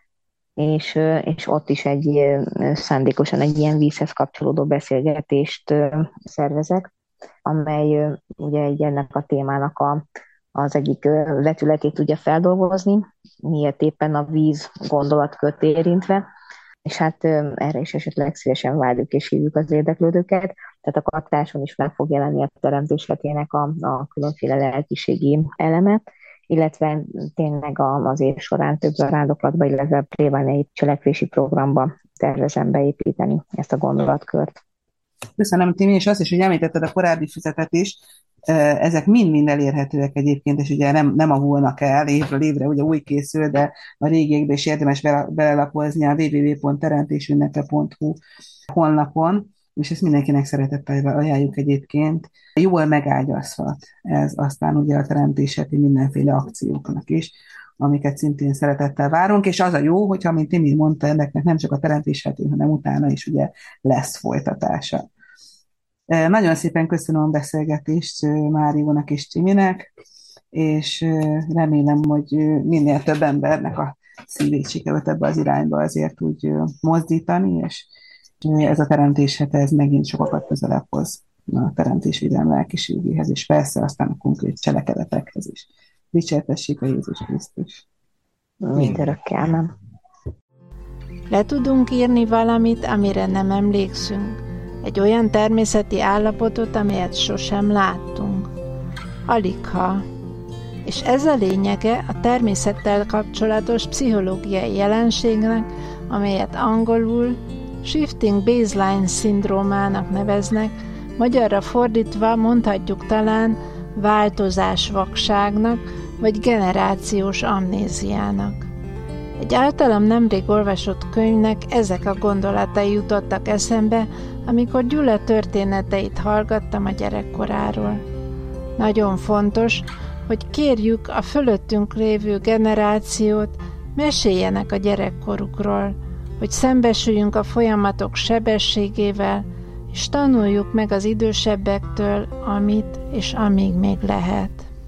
és ott is szándékosan egy ilyen vízhez kapcsolódó beszélgetést szervezek, amely ugye ennek a témának az egyik vetületét tudja feldolgozni, miért éppen a víz gondolatkört érintve, és hát erre is esetleg szívesen várjuk és hívjuk az érdeklődőket, tehát a kattáson is meg fog jelenni a teremtés hetének a különféle lelkiségi eleme, illetve tényleg az év során több zarándoklatba, illetve plébániai cselekvési programba tervezem beépíteni ezt a gondolatkört.
Köszönöm, Timi, és azt is, hogy említetted a korábbi füzetet is. Ezek mind-mind elérhetőek egyébként, és ugye nem avulnak el évről évre, ugye új készül, de a régiekbe is érdemes belelapozni a www.teremtésünnepe.hu honlapon, és ezt mindenkinek szeretettel ajánljuk egyébként. Jól megágyazhat ez aztán ugye a teremtés heti mindenféle akcióknak is, amiket szintén szeretettel várunk, és az a jó, hogyha, mint Timi mondta, ennek nem csak a teremtés heti, hanem utána is ugye lesz folytatása. Nagyon szépen köszönöm a beszélgetést Máriónak és Timinek, és remélem, hogy minél több embernek a szívét sikerült ebbe az irányba azért úgy mozdítani, és ez a teremtés hete, ez megint sokakat közelebb hoz a teremtésvédelem lelkiségéhez, és persze aztán a konkrét cselekedetekhez is. Dicsértessék a Jézus Krisztus.
Mindörökké, amen.
Le tudunk írni valamit, amire nem emlékszünk. Egy olyan természeti állapotot, amelyet sosem láttunk. Aligha. És ez a lényege a természettel kapcsolatos pszichológiai jelenségnek, amelyet angolul Shifting Baseline szindrómának neveznek, magyarra fordítva mondhatjuk talán változásvakságnak, vagy generációs amnéziának. Egy általam nemrég olvasott könyvnek ezek a gondolatai jutottak eszembe, amikor Gyula történeteit hallgattam a gyerekkoráról. Nagyon fontos, hogy kérjük a fölöttünk lévő generációt, meséljenek a gyerekkorukról, hogy szembesüljünk a folyamatok sebességével, és tanuljuk meg az idősebbektől, amit és amíg még lehet.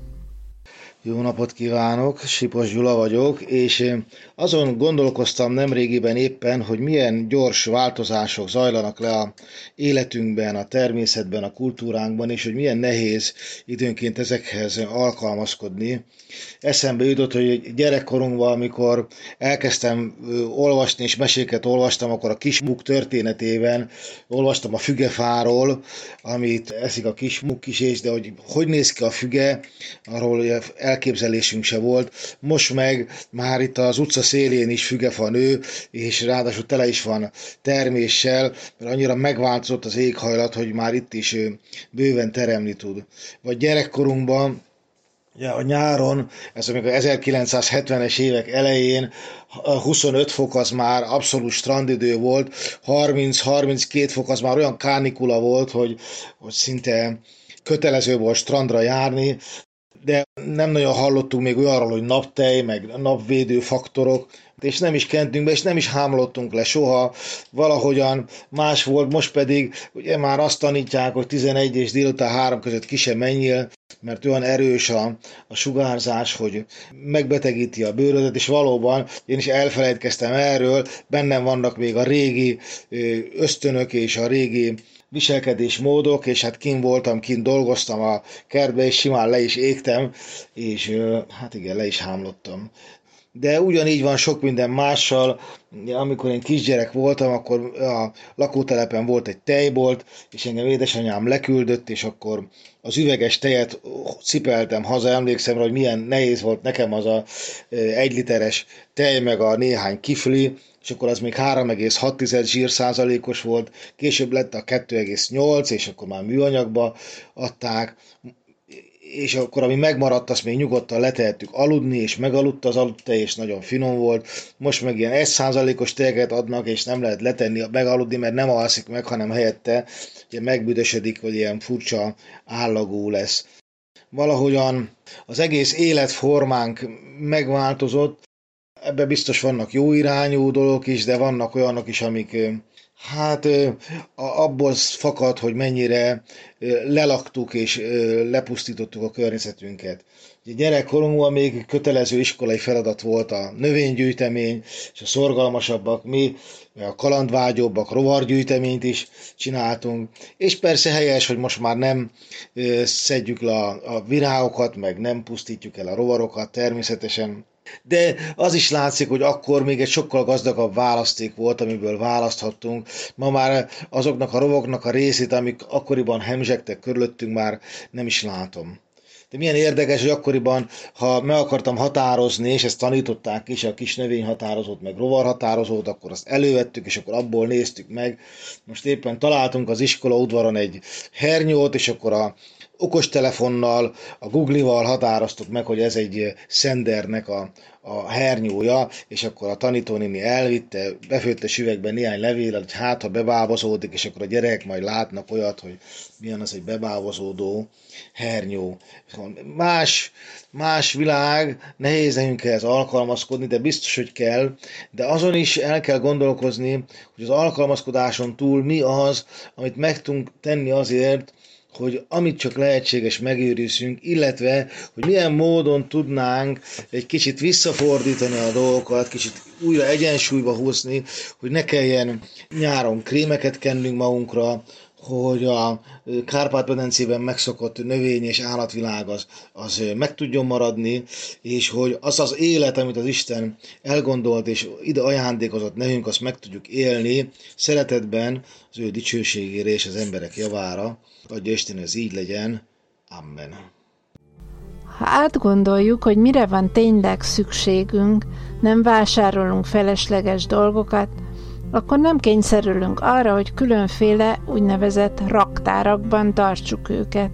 Jó napot kívánok, Sipos Gyula vagyok, és azon gondolkoztam nemrégiben éppen, hogy milyen gyors változások zajlanak le a életünkben, a természetben, a kultúránkban, és hogy milyen nehéz időnként ezekhez alkalmazkodni. Eszembe jutott, hogy gyerekkorunkban, amikor elkezdtem olvasni és meséket olvastam, akkor a kis muk történetében olvastam a fügefáról, amit eszik a kis muk is, de hogy néz ki a füge, arról elképzelésünk se volt. Most meg már itt az utca szélén is fügefa nő, és ráadásul tele is van terméssel, mert annyira megváltozott az éghajlat, hogy már itt is bőven teremni tud. Vagy gyerekkorunkban, ja, a nyáron, ez amikor 1970-es évek elején 25 fok az már abszolút strandidő volt, 30-32 fok az már olyan kánikula volt, hogy szinte kötelező volt strandra járni, de nem nagyon hallottunk még olyanról, hogy naptej, meg napvédő faktorok, és nem is kentünk be, és nem is hámlottunk le soha, valahogyan más volt, most pedig ugye már azt tanítják, hogy 11 és délután 3 között ki sem menjél, mert olyan erős a sugárzás, hogy megbetegíti a bőrödet, és valóban én is elfelejtkeztem erről, bennem vannak még a régi ösztönök és a régi viselkedésmódok, és hát kint dolgoztam a kertbe, és simán le is égtem, és hát igen, le is hámlottam. De ugyanígy van sok minden mással. Amikor én kisgyerek voltam, akkor a lakótelepen volt egy tejbolt, és engem édesanyám leküldött, és akkor az üveges tejet cipeltem haza. Emlékszem rá, hogy milyen nehéz volt nekem az a 1 literes tej, meg a néhány kifli, és akkor az még 3,6 zsírszázalékos volt, később lett a 2,8, és akkor már műanyagba adták, és akkor ami megmaradt, azt még nyugodtan letehettük aludni, és megaludt az aludtej, és nagyon finom volt. Most meg ilyen 1%-os tejeket adnak, és nem lehet letenni, megaludni, mert nem alszik meg, hanem helyette ugye megbüdösödik, vagy ilyen furcsa állagú lesz. Valahogyan az egész életformánk megváltozott, ebben biztos vannak jó irányú dolgok is, de vannak olyanok is, amik hát abból fakad, hogy mennyire lelaktuk és lepusztítottuk a környezetünket. Gyerekkorunkban még kötelező iskolai feladat volt a növénygyűjtemény, és a szorgalmasabbak mi, a kalandvágyóbbak rovargyűjteményt is csináltunk, és persze helyes, hogy most már nem szedjük le a virágokat, meg nem pusztítjuk el a rovarokat természetesen, de az is látszik, hogy akkor még egy sokkal gazdagabb választék volt, amiből választhattunk. Ma már azoknak a rovoknak a részét, amik akkoriban hemzsegtek körülöttünk, már nem is látom. De milyen érdekes, hogy akkoriban, ha meg akartam határozni, és ezt tanították is, a kis növényhatározót, meg rovarhatározót, akkor azt elővettük, és akkor abból néztük meg. Most éppen találtunk az iskola udvaron egy hernyót, és akkor a okostelefonnal, a Google-val határoztuk meg, hogy ez egy szendernek a hernyója, és akkor a tanítónéni elvitte, befőtte süvegben néhány levélet, hogy hát, ha bebábozódik, és akkor a gyerekek majd látnak olyat, hogy milyen az egy bebábozódó hernyó. Más világ, nehéz nekünk ehhez alkalmazkodni, de biztos, hogy kell, de azon is el kell gondolkozni, hogy az alkalmazkodáson túl mi az, amit meg tudunk tenni azért, hogy amit csak lehetséges megőrizzünk, illetve, hogy milyen módon tudnánk egy kicsit visszafordítani a dolgokat, kicsit újra egyensúlyba hozni, hogy ne kelljen nyáron krémeket kennünk magunkra, hogy a Kárpát-medencében megszokott növény és állatvilág az meg tudjon maradni, és hogy az az élet, amit az Isten elgondolt és ide ajándékozott nekünk, azt meg tudjuk élni szeretetben az ő dicsőségére és az emberek javára. Adja Isten, ez így legyen. Amen.
Ha átgondoljuk, hogy mire van tényleg szükségünk, nem vásárolunk felesleges dolgokat, akkor nem kényszerülünk arra, hogy különféle úgynevezett raktárakban tartsuk őket.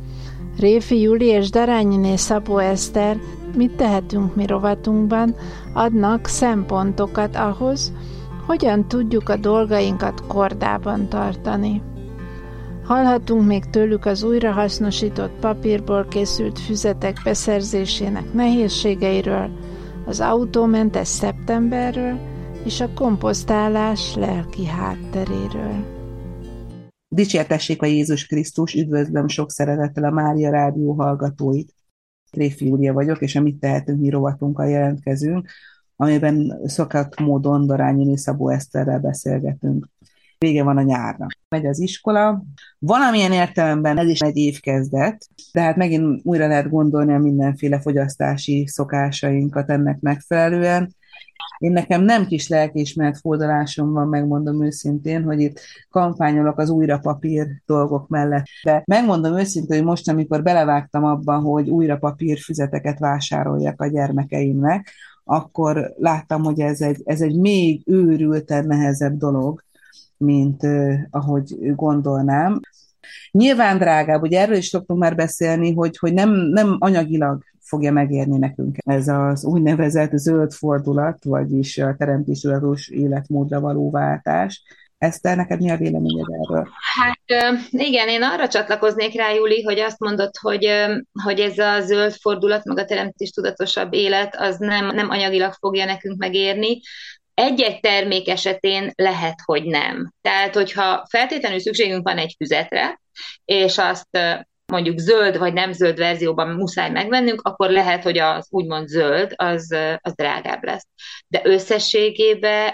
Réfi Juli és Darányiné Szabó Eszter, Mit tehetünk mi rovatunkban, adnak szempontokat ahhoz, hogyan tudjuk a dolgainkat kordában tartani. Hallhatunk még tőlük az újrahasznosított papírból készült füzetek beszerzésének nehézségeiről, az autómentes szeptemberről és a komposztálás lelki hátteréről.
Dicsértessék a Jézus Krisztus, üdvözlöm sok szeretettel a Mária Rádió hallgatóit. Réfi Júlia vagyok, és a Mit tehetünk mi rovatunkkal jelentkezünk, amiben szokott módon Darányiné Szabó Eszterrel beszélgetünk. Vége van a nyárnak. Megy az iskola. Valamilyen értelemben ez is egy évkezdet, de hát megint újra lehet gondolni a mindenféle fogyasztási szokásainkat ennek megfelelően. Én nekem nem kis lelkiismeret fordulásom van, megmondom őszintén, hogy itt kampányolok az újra papír dolgok mellett. De megmondom őszintén, hogy most, amikor belevágtam abban, hogy újra papír füzeteket vásároljak a gyermekeimnek, akkor láttam, hogy ez egy még őrülten nehezebb dolog, mint ahogy gondolnám. Nyilván drágább, ugye erről is szoktunk már beszélni, hogy nem anyagilag fogja megérni nekünk ez az úgynevezett zöld fordulat, vagyis a teremtéstudatos életmódra való váltás. Eszter, neked mi a véleményed erről?
Hát igen, én arra csatlakoznék rá, Júli, hogy azt mondod, hogy ez a zöld fordulat, meg a teremtéstudatosabb élet, az nem anyagilag fogja nekünk megérni. Egy-egy termék esetén lehet, hogy nem. Tehát, hogyha feltétlenül szükségünk van egy füzetre, és azt mondjuk zöld vagy nem zöld verzióban muszáj megvennünk, akkor lehet, hogy az úgymond zöld, az drágább lesz. De összességében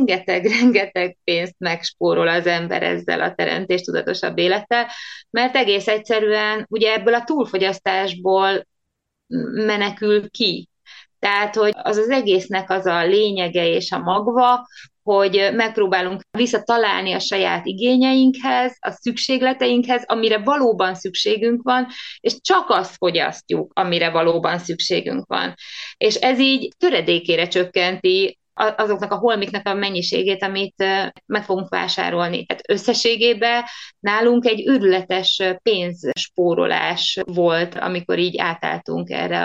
rengeteg pénzt megspórol az ember ezzel a teremtéstudatosabb élettel, mert egész egyszerűen ugye ebből a túlfogyasztásból menekül ki. Tehát, hogy az egésznek az a lényege és a magva, hogy megpróbálunk visszatalálni a saját igényeinkhez, a szükségleteinkhez, amire valóban szükségünk van, és csak azt fogyasztjuk, amire valóban szükségünk van. És ez így töredékére csökkenti azoknak a holmiknak a mennyiségét, amit meg fogunk vásárolni. Tehát összességében nálunk egy őrületes pénzspórolás volt, amikor így átálltunk erre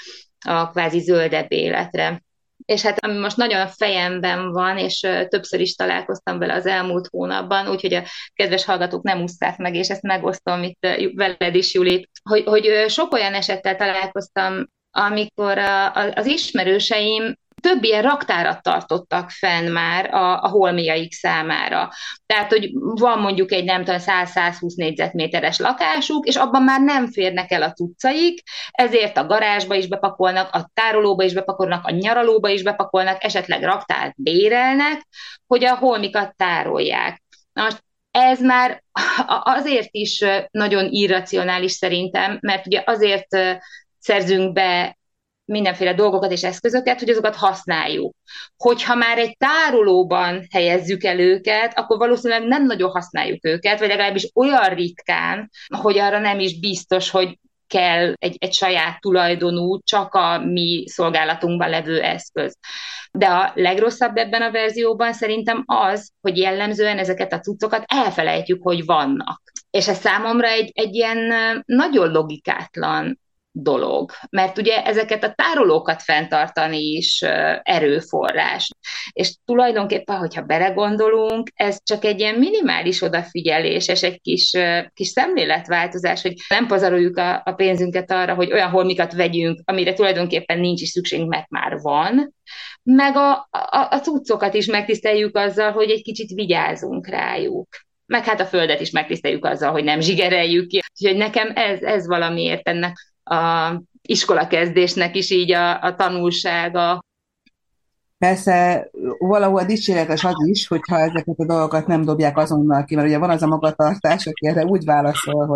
a kvázi zöldebb életre. És hát ami most nagyon a fejemben van, és többször is találkoztam vele az elmúlt hónapban, úgyhogy a kedves hallgatók nem ússzák meg, és ezt megosztom itt veled is, Juli, hogy sok olyan esettel találkoztam, amikor az ismerőseim több ilyen raktárat tartottak fenn már a holmiaik számára. Tehát, hogy van mondjuk egy 100-120 négyzetméteres lakásuk, és abban már nem férnek el a cuccaik, ezért a garázsba is bepakolnak, a tárolóba is bepakolnak, a nyaralóba is bepakolnak, esetleg raktárt bérelnek, hogy a holmikat tárolják. Na most ez már azért is nagyon irracionális szerintem, mert ugye azért szerzünk be mindenféle dolgokat és eszközöket, hogy azokat használjuk. Hogyha már egy tárolóban helyezzük el őket, akkor valószínűleg nem nagyon használjuk őket, vagy legalábbis olyan ritkán, hogy arra nem is biztos, hogy kell egy saját tulajdonú, csak a mi szolgálatunkban levő eszköz. De a legrosszabb ebben a verzióban szerintem az, hogy jellemzően ezeket a cuccokat elfelejtjük, hogy vannak. És ez számomra egy ilyen nagyon logikátlan dolog, mert ugye ezeket a tárolókat fenntartani is erőforrás. És tulajdonképpen, hogyha belegondolunk, ez csak egy ilyen minimális odafigyelés, és egy kis szemléletváltozás, hogy nem pazaroljuk a pénzünket arra, hogy olyan holmikat vegyünk, amire tulajdonképpen nincs is szükségünk, mert már van, meg a cuccokat is megtiszteljük azzal, hogy egy kicsit vigyázunk rájuk. Meg hát a földet is megtiszteljük azzal, hogy nem zsigereljük ki. Úgyhogy nekem ez valamiért ennek a iskolakezdésnek is így a tanulsága.
Persze valahol dicséretes az is, hogyha ezeket a dolgokat nem dobják azonnal ki, mert ugye van az a magatartás, aki erre úgy válaszol,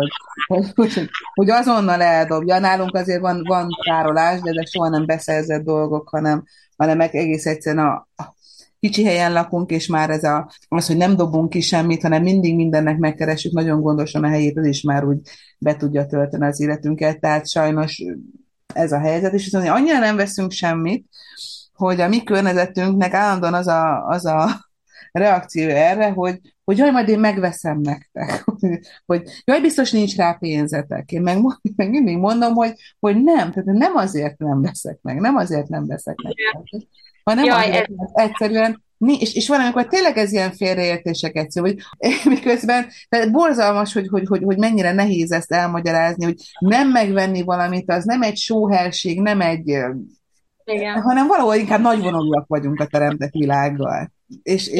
hogy azonnal eldobja. Nálunk azért van tárolás, de ezek soha nem beszerzett dolgok, hanem egész egyszerűen a kicsi helyen lakunk, és már az, hogy nem dobunk ki semmit, hanem mindig mindennek megkeressük nagyon gondosan a helyét, az is már úgy be tudja tölteni az életünket. Tehát sajnos ez a helyzet, és viszont annyira nem veszünk semmit, hogy a mi környezetünknek állandóan az a reakció erre, hogy jaj, majd én megveszem nektek, hogy jaj, biztos nincs rá pénzetek. Én meg mindig mondom, hogy nem, tehát nem azért nem veszek meg, nem azért nem veszek meg, hanem azért, mert egyszerűen és van, amikor tényleg ez ilyen félreértéseket szól, hogy miközben tehát borzalmas, hogy mennyire nehéz ezt elmagyarázni, hogy nem megvenni valamit, az nem egy sóherség, nem egy
Igen.
hanem valahol inkább nagyvonalúak vagyunk a teremtett világgal. És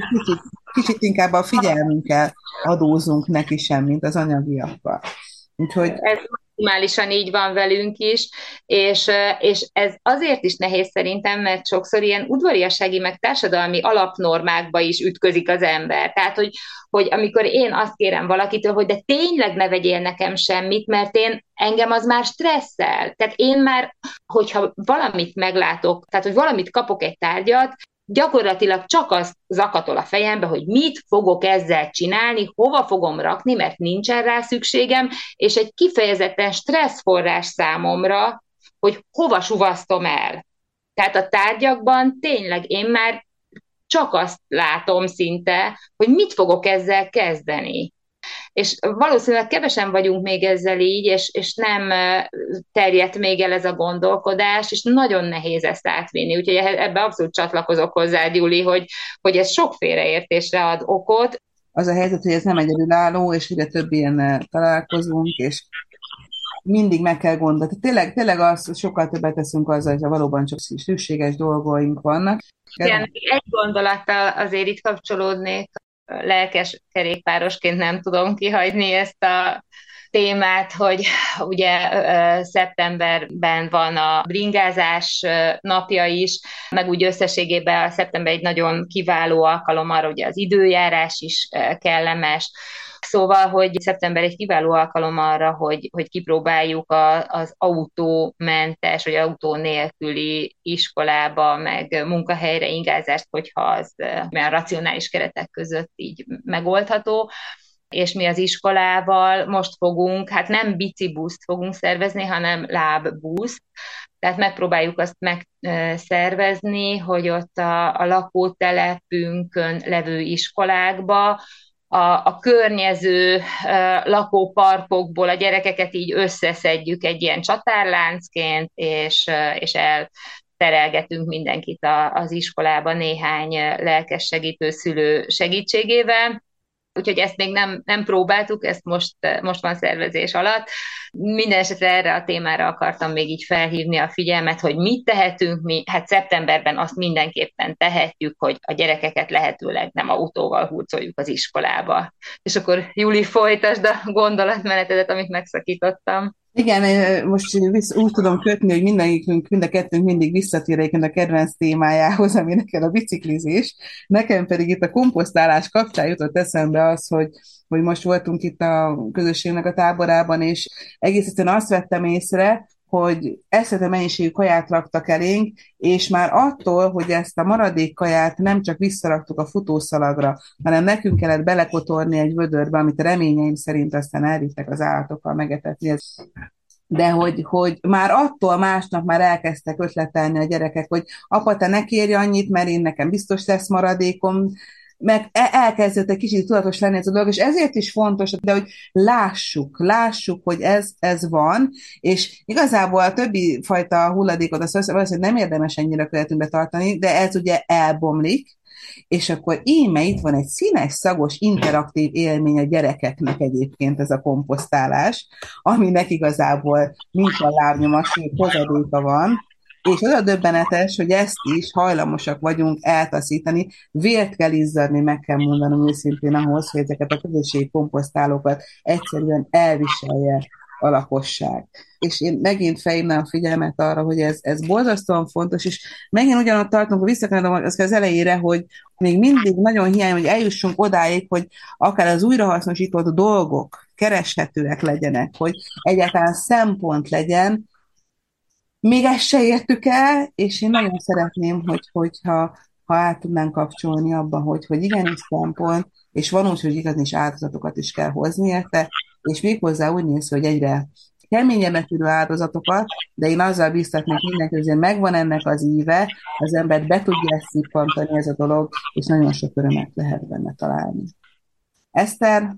kicsit inkább a figyelmünkkel adózunk neki sem, mint az anyagiakkal. Úgyhogy...
Ez maximálisan így van velünk is, és ez azért is nehéz szerintem, mert sokszor ilyen udvariassági, meg társadalmi alapnormákba is ütközik az ember. Tehát, hogy amikor én azt kérem valakitől, hogy de tényleg ne vegyél nekem semmit, mert engem az már stresszel. Tehát én már, hogyha valamit meglátok, tehát hogy valamit kapok egy tárgyat, gyakorlatilag csak az zakatol a fejembe, hogy mit fogok ezzel csinálni, hova fogom rakni, mert nincsen rá szükségem, és egy kifejezetten stresszforrás számomra, hogy hova suvasztom el. Tehát a tárgyakban tényleg én már csak azt látom szinte, hogy mit fogok ezzel kezdeni. És valószínűleg kevesen vagyunk még ezzel így, és nem terjedt még el ez a gondolkodás, és nagyon nehéz ezt átvinni. Úgyhogy ebbe abszolút csatlakozok hozzá, Gyuli, hogy ez sok félreértésre ad okot.
Az a helyzet, hogy ez nem egyedülálló, és ugye több ilyen találkozunk, és mindig meg kell gondolni. Tényleg sokkal többet teszünk azzal, hogy valóban csak szükséges dolgaink vannak.
Igen, egy gondolattal azért itt kapcsolódnék, lelkes kerékpárosként nem tudom kihagyni ezt a témát, hogy ugye szeptemberben van a bringázás napja is, meg úgy összességében a szeptember egy nagyon kiváló alkalom arra, ugye az időjárás is kellemes. Szóval, hogy szeptember egy kiváló alkalom arra, hogy kipróbáljuk az autómentes, vagy autó nélküli iskolába, meg munkahelyre ingázást, hogyha az olyan racionális keretek között így megoldható. És mi az iskolával most fogunk, hát nem bicibuszt fogunk szervezni, hanem lábbuszt. Tehát megpróbáljuk azt megszervezni, hogy ott a lakótelepünkön levő iskolákba a környező lakóparkokból a gyerekeket így összeszedjük egy ilyen csatárláncként, és elterelgetünk mindenkit az iskolába néhány lelkes segítő szülő segítségével. Úgyhogy ezt még nem próbáltuk, ezt most van szervezés alatt. Minden esetre erre a témára akartam még így felhívni a figyelmet, hogy mit tehetünk mi. Hát szeptemberben azt mindenképpen tehetjük, hogy a gyerekeket lehetőleg nem autóval hurcoljuk az iskolába. És akkor Juli, folytasd a gondolatmenetedet, amit megszakítottam.
Igen, most úgy tudom kötni, hogy mind a kettőnk mindig visszatér a kedvenc témájához, ami nekem a biciklizés. Nekem pedig itt a komposztálás kapcsán jutott eszembe az, hogy most voltunk itt a közösségnek a táborában, és egész egyszerűen azt vettem észre, hogy eszmetlen mennyiségű kaját raktak elénk, és már attól, hogy ezt a maradék kaját nem csak visszaraktuk a futószalagra, hanem nekünk kellett belekotorni egy vödörbe, amit a reményeim szerint aztán elvittek az állatokkal megetetni. De hogy már attól másnap már elkezdtek ötletelni a gyerekek, hogy apa, te ne kérj annyit, mert én nekem biztos lesz maradékom, meg elkezdett egy kicsit tudatos lenni ez a dolog, és ezért is fontos, de hogy lássuk, hogy ez van, és igazából a többi fajta hulladékot azt valószínűleg nem érdemes ennyire a környezetünkbe tartani, de ez ugye elbomlik, és akkor íme itt van egy színes, szagos, interaktív élmény a gyerekeknek egyébként ez a komposztálás, aminek igazából nincs a lábnyoma, sőt, hozadéka van, és az a döbbenetes, hogy ezt is hajlamosak vagyunk eltaszítani, vért kell izzadni, meg kell mondanom őszintén ahhoz, hogy ezeket a közösségi komposztálókat egyszerűen elviselje a lakosság. És én megint felhívnám a figyelmet arra, hogy ez borzasztóan fontos, és megint ugyanott tartunk, hogy visszakanyarodom az elejére, hogy még mindig nagyon hiányos, hogy eljussunk odáig, hogy akár az újrahasznosított dolgok kereshetőek legyenek, hogy egyáltalán szempont legyen. Még ezt se értük el, és én nagyon szeretném, hogyha át tudnánk kapcsolni abba, hogy igenis szempont, és van úgy, hogy igenis áldozatokat is kell hozni érte, és méghozzá úgy néz ki, hogy egyre keményebbek ülő áldozatokat, de én azzal biztatnék mindenki, hogy megvan ennek az íve, az embert be tudja ezt szippantani ez a dolog, és nagyon sok örömet lehet benne találni. Eszter?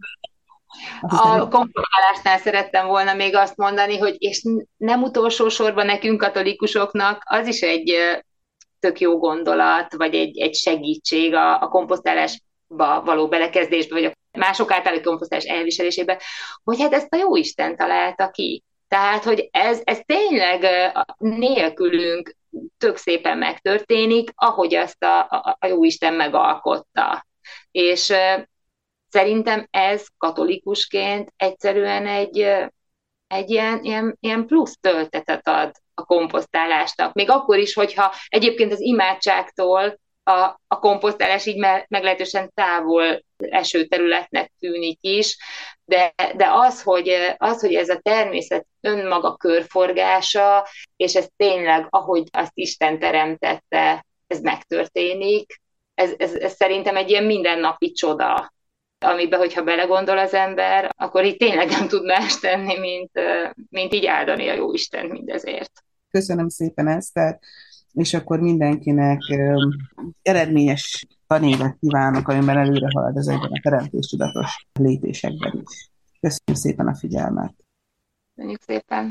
A kompostálásnál szerettem volna még azt mondani, hogy és nem utolsó sorban nekünk katolikusoknak az is egy tök jó gondolat, vagy egy segítség a komposztálásba való belekezdésbe, vagy a mások által a komposztálás elviselésébe, hogy hát ezt a Jóisten találta ki. Tehát, hogy ez tényleg nélkülünk tök szépen megtörténik, ahogy azt a Jóisten megalkotta. És szerintem ez katolikusként egyszerűen egy ilyen plusz töltetet ad a komposztálásnak. Még akkor is, hogyha egyébként az imádságtól a komposztálás így meglehetősen távol eső területnek tűnik is, de az, hogy ez a természet önmaga körforgása, és ez tényleg, ahogy azt Isten teremtette, ez megtörténik, ez szerintem egy ilyen mindennapi csoda, amiben, hogyha belegondol az ember, akkor így tényleg nem tud más tenni, mint így áldani a Jóisten mindezért.
Köszönöm szépen, Eszter, és akkor mindenkinek eredményes tanévet kívánok, amiben előre halad ezekben a teremtéstudatos lépésekben is. Köszönöm szépen a figyelmet.
Köszönjük szépen.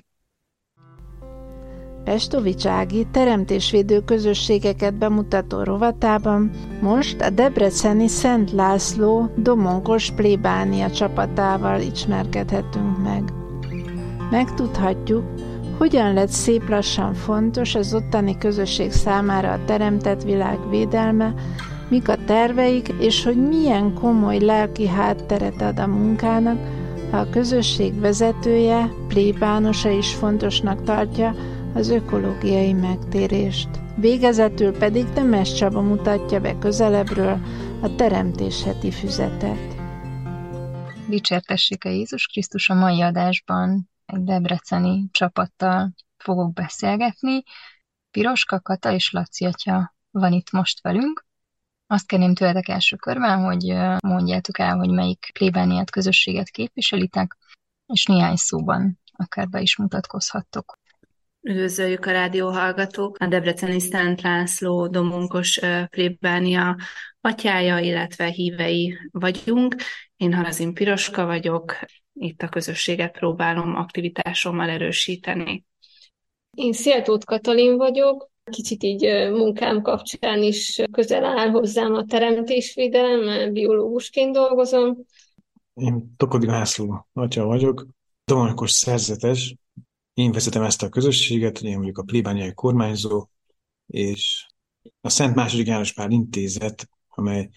Pestovics Ági teremtésvédő közösségeket bemutató rovatában most a debreceni Szent László Domonkos plébánia csapatával ismerkedhetünk meg. Megtudhatjuk, hogyan lett szép lassan fontos az ottani közösség számára a teremtett világ védelme, mik a terveik, és hogy milyen komoly lelki hátteret ad a munkának, ha a közösség vezetője, plébánosa is fontosnak tartja az ökológiai megtérést. Végezetül pedig Nemes Csaba mutatja be közelebbről a Teremtés heti füzetet.
Dicsértessék a Jézus Krisztus, a mai adásban egy debreceni csapattal fogok beszélgetni. Piroska, Kata és Laci atya van itt most velünk. Azt kérném tőletek első körben, hogy mondjátok el, hogy melyik plébániát, közösséget képviselitek, és néhány szóban akár be is mutatkozhattok.
Üdvözöljük a rádióhallgatók! A debreceni Szent László Domonkos plébánia atyája, illetve hívei vagyunk. Én Harazin Piroska vagyok, itt a közösséget próbálom aktivitásommal erősíteni.
Én Széltóth Katalin vagyok, kicsit így munkám kapcsán is közel áll hozzám a teremtésvédelem, mert biológusként dolgozom.
Én Tokodi László atya vagyok, domonkos szerzetes. Én vezetem ezt a közösséget, én vagyok a plébániai kormányzó, és a Szent II. János Pál Intézet, amely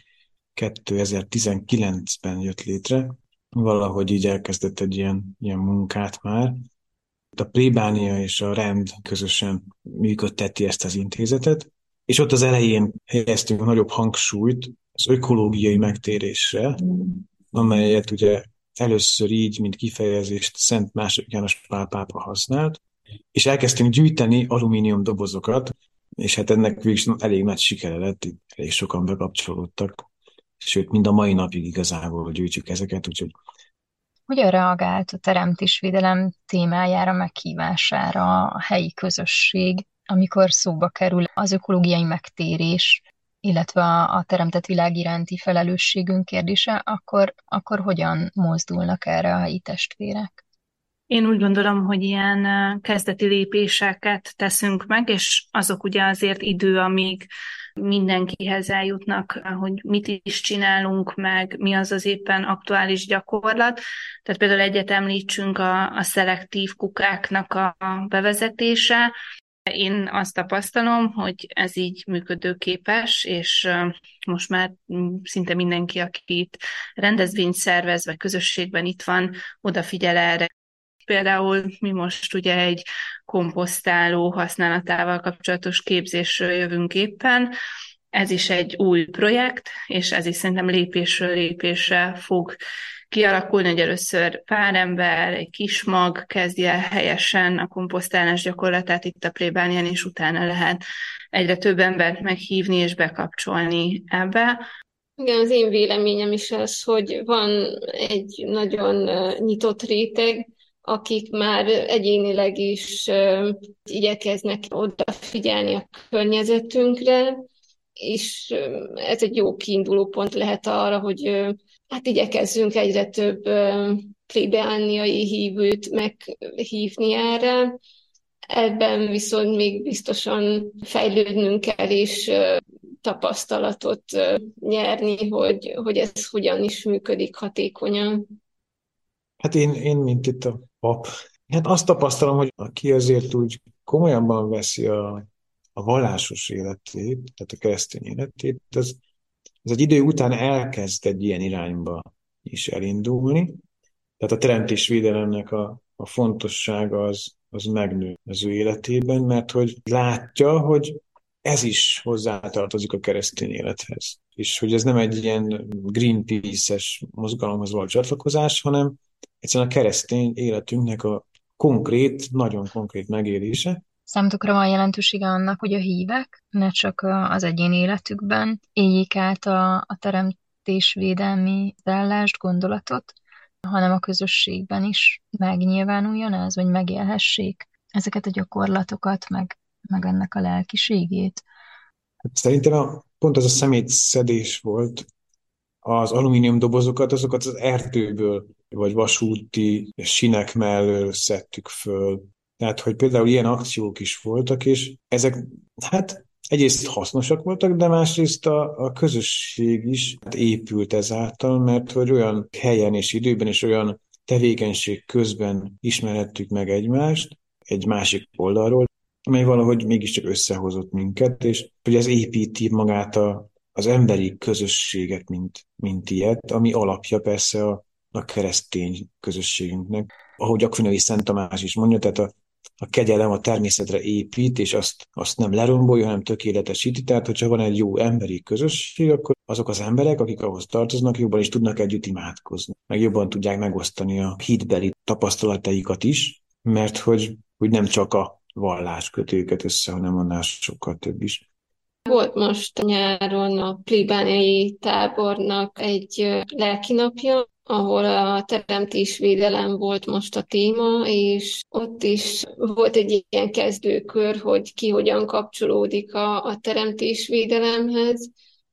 2019-ben jött létre, valahogy így elkezdett egy ilyen munkát már. A plébánia és a rend közösen működteti ezt az intézetet, és ott az elején helyeztünk nagyobb hangsúlyt az ökológiai megtérésre, amelyet ugye először így, mint kifejezést Szent II. János Pál pápa használt, és elkezdtünk gyűjteni alumínium dobozokat, és hát ennek végül elég nagy sikere lett, elég sokan bekapcsolódtak, sőt, mind a mai napig igazából gyűjtjük ezeket, úgyhogy...
Hogyan reagált a teremtésvédelem témájára, meghívására a helyi közösség, amikor szóba kerül az ökológiai megtérés? illetve a teremtett világ iránti felelősségünk kérdése, akkor hogyan mozdulnak erre a helyi testvérek?
Én úgy gondolom, hogy ilyen kezdeti lépéseket teszünk meg, és azok ugye azért idő, amíg mindenkihez eljutnak, hogy mit is csinálunk meg, mi az az éppen aktuális gyakorlat. Tehát például egyet említsünk a szelektív kukáknak a bevezetése. Én azt tapasztalom, hogy ez így működőképes, és most már szinte mindenki, aki itt rendezvényt szervez, vagy közösségben itt van, odafigyel erre. Például mi most ugye egy komposztáló használatával kapcsolatos képzésről jövünk éppen. Ez is egy új projekt, és ez is szerintem lépésről lépésre fog kialakulni, hogy először pár ember, egy kis mag kezdje el helyesen a komposztálás gyakorlatát itt a plébánián, és utána lehet egyre több embert meghívni és bekapcsolni ebbe.
Igen, az én véleményem is az, hogy van egy nagyon nyitott réteg, akik már egyénileg is igyekeznek odafigyelni a környezetünkre, és ez egy jó kiinduló pont lehet arra, hogy hát igyekezzünk egyre több plébániai hívőt meghívni erre. Ebben viszont még biztosan fejlődnünk kell, és tapasztalatot nyerni, hogy ez hogyan is működik hatékonyan.
Hát én mint itt a pap, hát azt tapasztalom, hogy aki azért úgy komolyabban veszi a vallásos életét, tehát a keresztény életét, az egy idő után elkezd egy ilyen irányba is elindulni. Tehát a teremtésvédelemnek a fontossága az megnő az ő életében, mert hogy látja, hogy ez is hozzátartozik a keresztény élethez. És hogy ez nem egy ilyen Greenpeace-es mozgalomhoz való csatlakozás, hanem egyszerűen a keresztény életünknek a konkrét, nagyon konkrét megélése.
Számotokra van jelentősége annak, hogy a hívek ne csak az egyén életükben éljék át a teremtésvédelmi állást, gondolatot, hanem a közösségben is megnyilvánuljon ez, vagy megélhessék ezeket a gyakorlatokat, meg ennek a lelkiségét.
Szerintem pont az a szemétszedés volt, az alumínium dobozokat, azokat az erdőből, vagy vasúti sinek mellől szedtük föl. Tehát, hogy például ilyen akciók is voltak, és ezek, hát egyrészt hasznosak voltak, de másrészt a közösség is épült ezáltal, mert hogy olyan helyen és időben és olyan tevékenység közben ismerhettük meg egymást, egy másik oldalról, amely valahogy mégiscsak összehozott minket, és hogy ez építi magát az emberi közösséget, mint ilyet, ami alapja persze a keresztény közösségünknek. Ahogy Akvinai Szent Tamás is mondja, tehát a kegyelem a természetre épít, és azt nem lerombolja, hanem tökéletesíti. Tehát, hogyha van egy jó emberi közösség, akkor azok az emberek, akik ahhoz tartoznak, jobban is tudnak együtt imádkozni. Meg jobban tudják megosztani a hitbeli tapasztalataikat is, mert hogy nem csak a vallás köti őket össze, hanem annál sokkal több is.
Volt most nyáron a plébániai tábornak egy lelkinapja, ahol a teremtésvédelem volt most a téma, és ott is volt egy ilyen kezdőkör, hogy ki hogyan kapcsolódik a teremtésvédelemhez,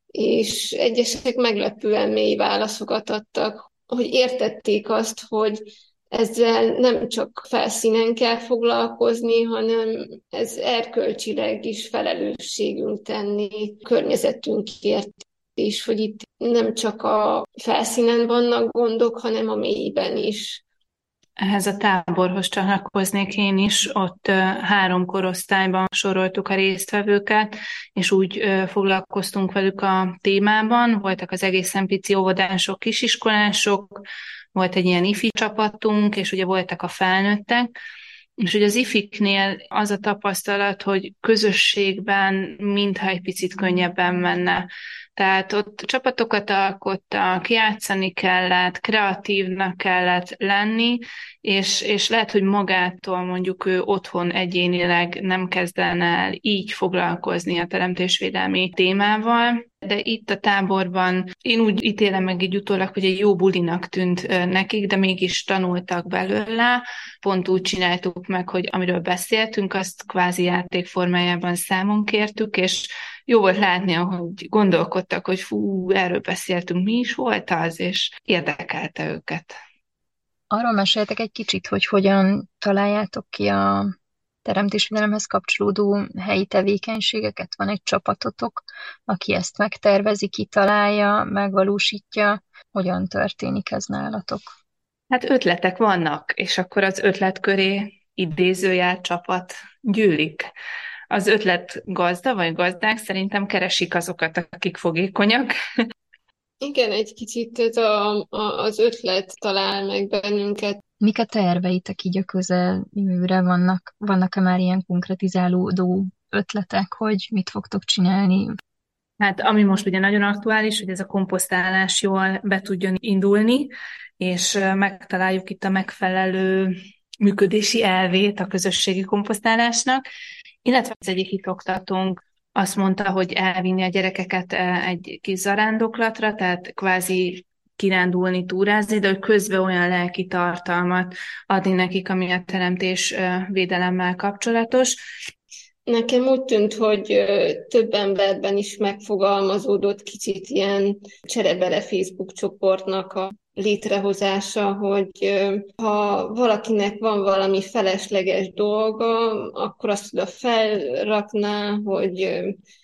és egyesek meglepően mély válaszokat adtak, hogy értették azt, hogy ezzel nem csak felszínen kell foglalkozni, hanem ez erkölcsileg is felelősségünk tenni környezetünkért, és hogy itt nem csak a felszínen vannak gondok, hanem a mélyben is.
Ehhez a táborhoz csatlakoznék én is, ott 3 korosztályban soroltuk a résztvevőket, és úgy foglalkoztunk velük a témában. Voltak az egészen pici óvodások, kisiskolások, volt egy ilyen ifi csapatunk, és ugye voltak a felnőttek, és ugye az ifiknél az a tapasztalat, hogy közösségben mintha egy picit könnyebben menne. Tehát ott csapatokat alkottak, játszani kellett, kreatívnak kellett lenni, és lehet, hogy magától mondjuk ő otthon egyénileg nem kezdene el így foglalkozni a teremtésvédelmi témával, de itt a táborban én úgy ítélem meg így utólag, hogy egy jó bulinak tűnt nekik, de mégis tanultak belőle. Pont úgy csináltuk meg, hogy amiről beszéltünk, azt kvázi játék formájában számon kértük, és jó volt látni, ahogy gondolkodtak, hogy fú, erről beszéltünk, mi is volt az, és érdekelte őket.
Arról meséltek egy kicsit, hogy hogyan találjátok ki a teremtésvédelemhez kapcsolódó helyi tevékenységeket? Van egy csapatotok, aki ezt megtervezi, kitalálja, megvalósítja? Hogyan történik ez nálatok?
Hát ötletek vannak, és akkor az ötlet köré idézőjel csapat gyűlik. Az ötlet gazda vagy gazdák szerintem keresik azokat, akik fogékonyak.
Igen, egy kicsit ez az ötlet talál meg bennünket.
Mik a terveitek így a közeljövőre? Vannak-e már ilyen konkretizálódó ötletek, hogy mit fogtok csinálni?
Hát ami most ugye nagyon aktuális, hogy ez a komposztálás jól be tudjon indulni, és megtaláljuk itt a megfelelő működési elvét a közösségi komposztálásnak, illetve az egyik itt oktatónk azt mondta, hogy elvinni a gyerekeket egy kis zarándoklatra, tehát kvázi kirándulni, túrázni, de hogy közben olyan lelki tartalmat adni nekik, ami a teremtés védelemmel kapcsolatos.
Nekem úgy tűnt, hogy több emberben is megfogalmazódott kicsit ilyen cserebere Facebook csoportnak a létrehozása, hogy ha valakinek van valami felesleges dolga, akkor azt oda felrakná, hogy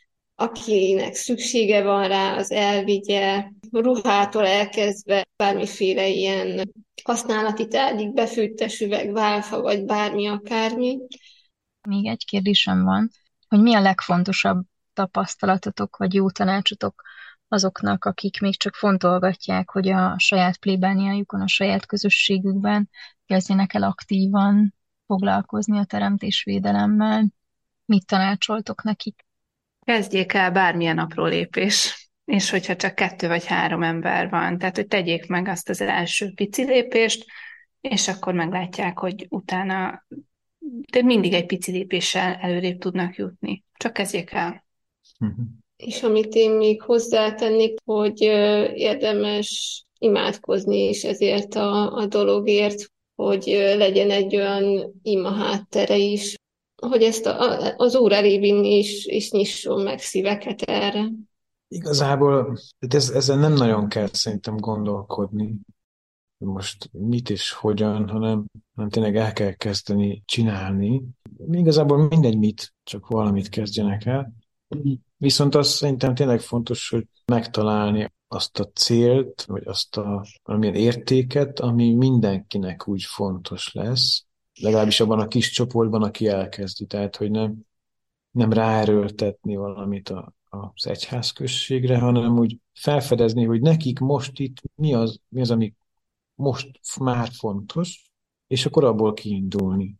akinek szüksége van rá, az elvigye, ruhától elkezdve bármiféle ilyen használati tárgyig, befűttes üveg, válfa, vagy bármi akármi.
Még egy kérdésem van, hogy mi a legfontosabb tapasztalatotok, vagy jó tanácsotok azoknak, akik még csak fontolgatják, hogy a saját plébániájukon, a saját közösségükben kezdjenek el aktívan foglalkozni a teremtésvédelemmel. Mit tanácsoltok nekik?
Kezdjék el bármilyen apró lépés, és hogyha csak 2 vagy 3 ember van, tehát hogy tegyék meg azt az első pici lépést, és akkor meglátják, hogy utána de mindig egy pici lépéssel előrébb tudnak jutni. Csak kezdjék el.
És amit én még hozzátennék, hogy érdemes imádkozni is ezért a dologért, hogy legyen egy olyan ima háttere is, hogy ezt az Úr elé vinni is nyisson meg szíveket erre.
Igazából ezzel nem nagyon kell szerintem gondolkodni, most mit és hogyan, hanem tényleg el kell kezdeni csinálni. Igazából mindegy mit, csak valamit kezdjenek el. Viszont azt szerintem tényleg fontos, hogy megtalálni azt a célt, vagy azt a valamilyen értéket, ami mindenkinek úgy fontos lesz, legalábbis abban a kis csoportban, aki elkezdi. Tehát, hogy nem ráerőltetni valamit az egyházközségre, hanem úgy felfedezni, hogy nekik most itt mi az, ami most már fontos, és akkor abból kiindulni.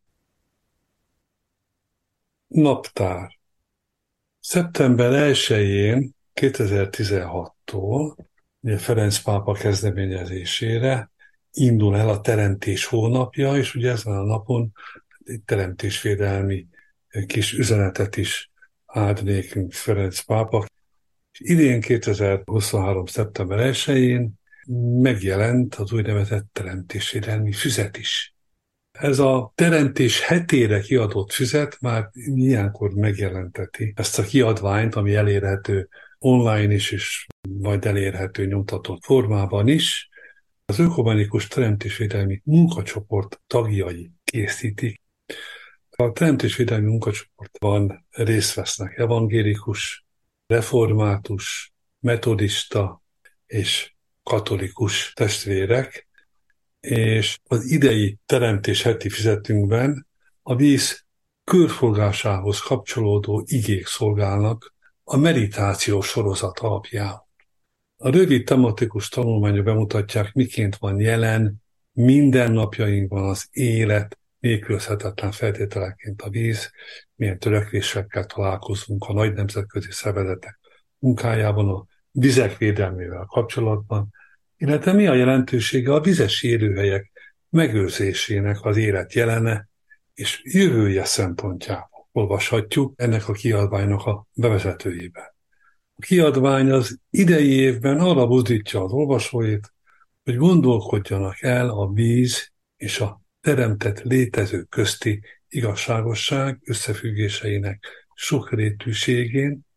Naptár. Szeptember 1-én 2016-tól Ferenc pápa kezdeményezésére indul el a Teremtés hónapja, és ugye ezen a napon egy teremtésvédelmi kis üzenetet is állt nékünk Ferenc pápa. És idén 2023. szeptember 1-én megjelent az úgynevezett teremtésvédelmi füzet is. Ez a teremtés hetére kiadott füzet már ilyenkor megjelenteti ezt a kiadványt, ami elérhető online is, és majd elérhető nyomtatott formában is. Az ökumenikus teremtésvédelmi munkacsoport tagjai készítik. A teremtésvédelmi munkacsoportban részt vesznek evangélikus, református, metodista és katolikus testvérek, és az idei teremtés heti füzetünkben a víz körforgásához kapcsolódó igék szolgálnak a meditáció sorozat alapján. A rövid tematikus tanulmányok bemutatják, miként van jelen mindennapjainkban az élet nélkülözhetetlen feltételeként a víz, milyen törekvésekkel találkozunk a nagy nemzetközi szervezetek munkájában, a vizek védelmével kapcsolatban, illetve mi a jelentősége a vizes élőhelyek megőrzésének az élet jelene és jövője szempontjából. Olvashatjuk ennek a kiadványnak a bevezetőjében. A kiadvány az idei évben arra buzdítja az olvasóit, hogy gondolkodjanak el a víz és a teremtett létező közti igazságosság összefüggéseinek sokrétűségén,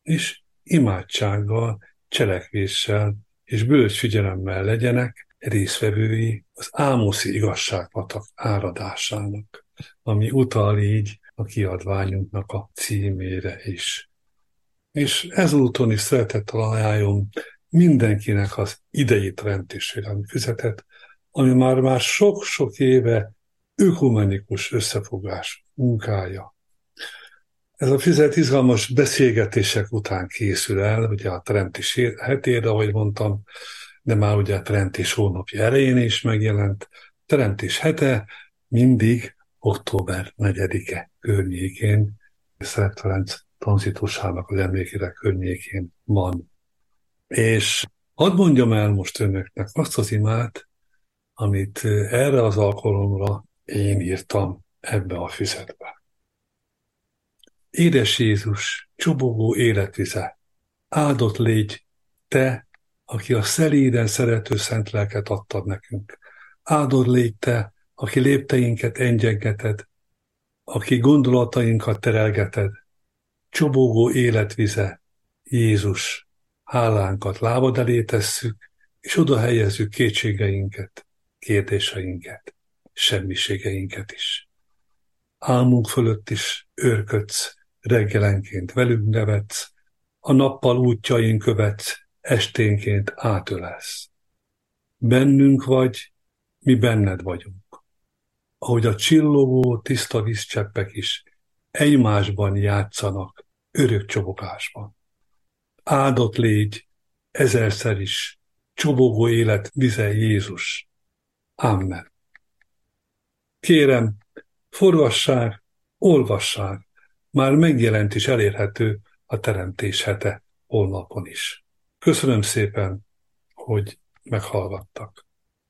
és imádsággal, cselekvéssel és bölcs figyelemmel legyenek résztvevői az Ámoszi igazságpatak áradásának, ami utal így a kiadványunknak a címére is. És ezúton is szeretettel ajánlom mindenkinek az idei Teremtésvédelmi Füzetet, ami már sok-sok éve ökumenikus összefogás munkája. Ez a füzet izgalmas beszélgetések után készül el, ugye a Teremtés hetére, ahogy mondtam, de már ugye a Teremtés hónapja elején is megjelent. Teremtés hete mindig október 4-e környékén, Szent Ferenc tranzitusának az emlékére környékén van. És hadd mondjam el most önöknek azt az imát, amit erre az alkalomra én írtam ebbe a füzetbe. Édes Jézus, csobogó életvize, áldott légy te, aki a szelíden szerető szent lelket adtad nekünk. Áldott légy te, aki lépteinket engyengeted, aki gondolatainkat terelgeted. Csobogó életvize, Jézus, hálánkat lábad elé tesszük, és oda helyezzük kétségeinket, kérdéseinket, semmiségeinket is. Álmunk fölött is őrködsz, reggelenként velünk nevetsz, a nappal útjain követsz, esténként átölelsz. Bennünk vagy, mi benned vagyunk. Ahogy a csillogó, tiszta vízcseppek is egymásban játszanak, örök csobogásban. Áldott légy ezerszer is, csobogó élet vize Jézus. Amen. Kérem, forgassák, olvassák, már megjelent és elérhető a Teremtés hete honlapon is. Köszönöm szépen, hogy meghallgattak.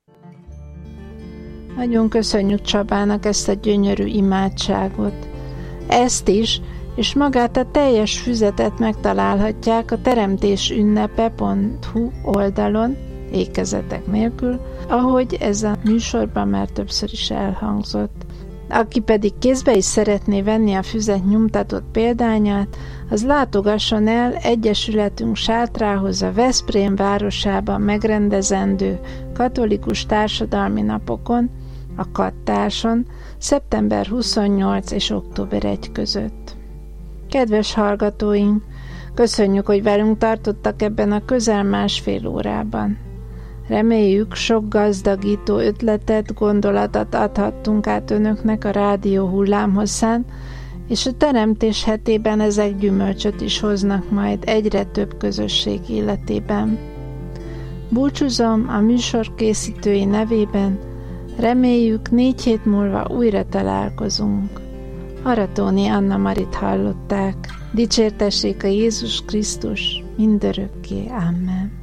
Nagyon köszönjük Csabának ezt a gyönyörű imádságot. Ezt is, és magát a teljes füzetet megtalálhatják a teremtésünnepe.hu oldalon, ékezetek nélkül, ahogy ez a műsorban már többször is elhangzott. Aki pedig kézbe is szeretné venni a füzet nyomtatott példányát, az látogasson el Egyesületünk sátrához a Veszprém városában megrendezendő katolikus társadalmi napokon, a Kattárson, szeptember 28 és október 1 között. Kedves hallgatóink, köszönjük, hogy velünk tartottak ebben a közel másfél órában. Reméljük, sok gazdagító ötletet, gondolatot adhattunk át önöknek a rádió hullámhosszán, és a Teremtés hetében ezek gyümölcsöt is hoznak majd egyre több közösség életében. Búcsúzom a műsor készítői nevében, reméljük 4 hét múlva újra találkozunk. Aratóni Anna Marit hallották. Dicsértessék a Jézus Krisztus mindörökké. Amen.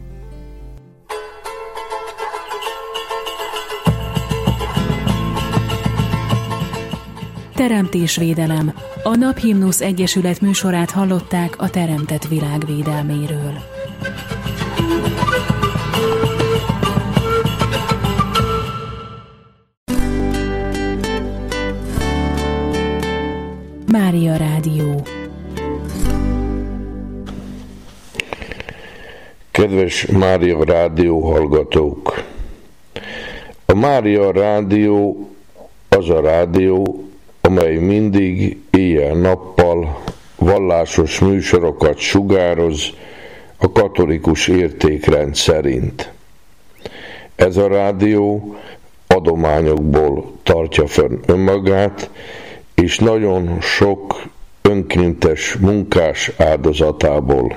Teremtésvédelem. A Naphimnusz Egyesület műsorát hallották a teremtett világ védelméről. Mária Rádió.
Kedves Mária Rádió hallgatók! A Mária Rádió az a rádió, amely mindig éjjel-nappal vallásos műsorokat sugároz a katolikus értékrend szerint. Ez a rádió adományokból tartja fenn önmagát, és nagyon sok önkéntes munkás áldozatából.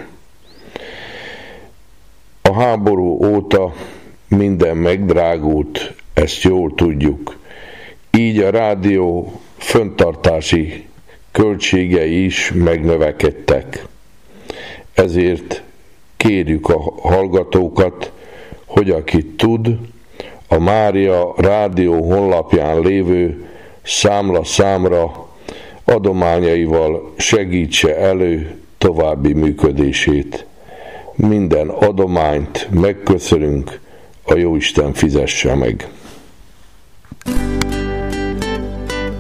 A háború óta minden megdrágult, ezt jól tudjuk. Így a rádió fönntartási költségei is megnövekedtek. Ezért kérjük a hallgatókat, hogy aki tud, a Mária Rádió honlapján lévő számla adományaival segítse elő további működését. Minden adományt megköszönünk, a Jóisten fizesse meg.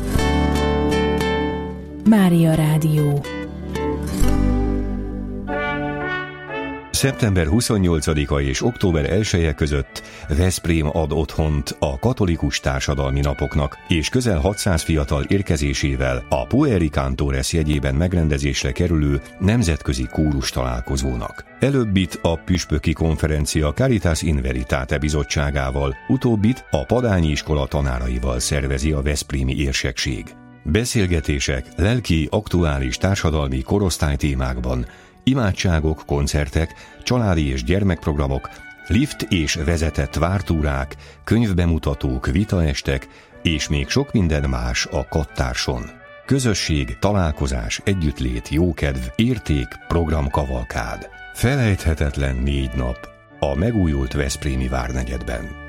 Mária Rádió.
Szeptember 28-a és október 1-e között Veszprém ad otthont a katolikus társadalmi napoknak, és közel 600 fiatal érkezésével a Pueri Cantores jegyében megrendezésre kerülő nemzetközi kórus találkozónak. Előbbit a Püspöki Konferencia Caritas in Veritate bizottságával, utóbbit a Padányi iskola tanáraival szervezi a veszprémi érsekség. Beszélgetések lelki, aktuális társadalmi korosztálytémákban, imádságok, koncertek, családi és gyermekprogramok, lift és vezetett vártúrák, könyvbemutatók, vitaestek, és még sok minden más a Kattárson. Közösség, találkozás, együttlét, jókedv, érték, programkavalkád. Felejthetetlen 4 nap a megújult veszprémi várnegyedben.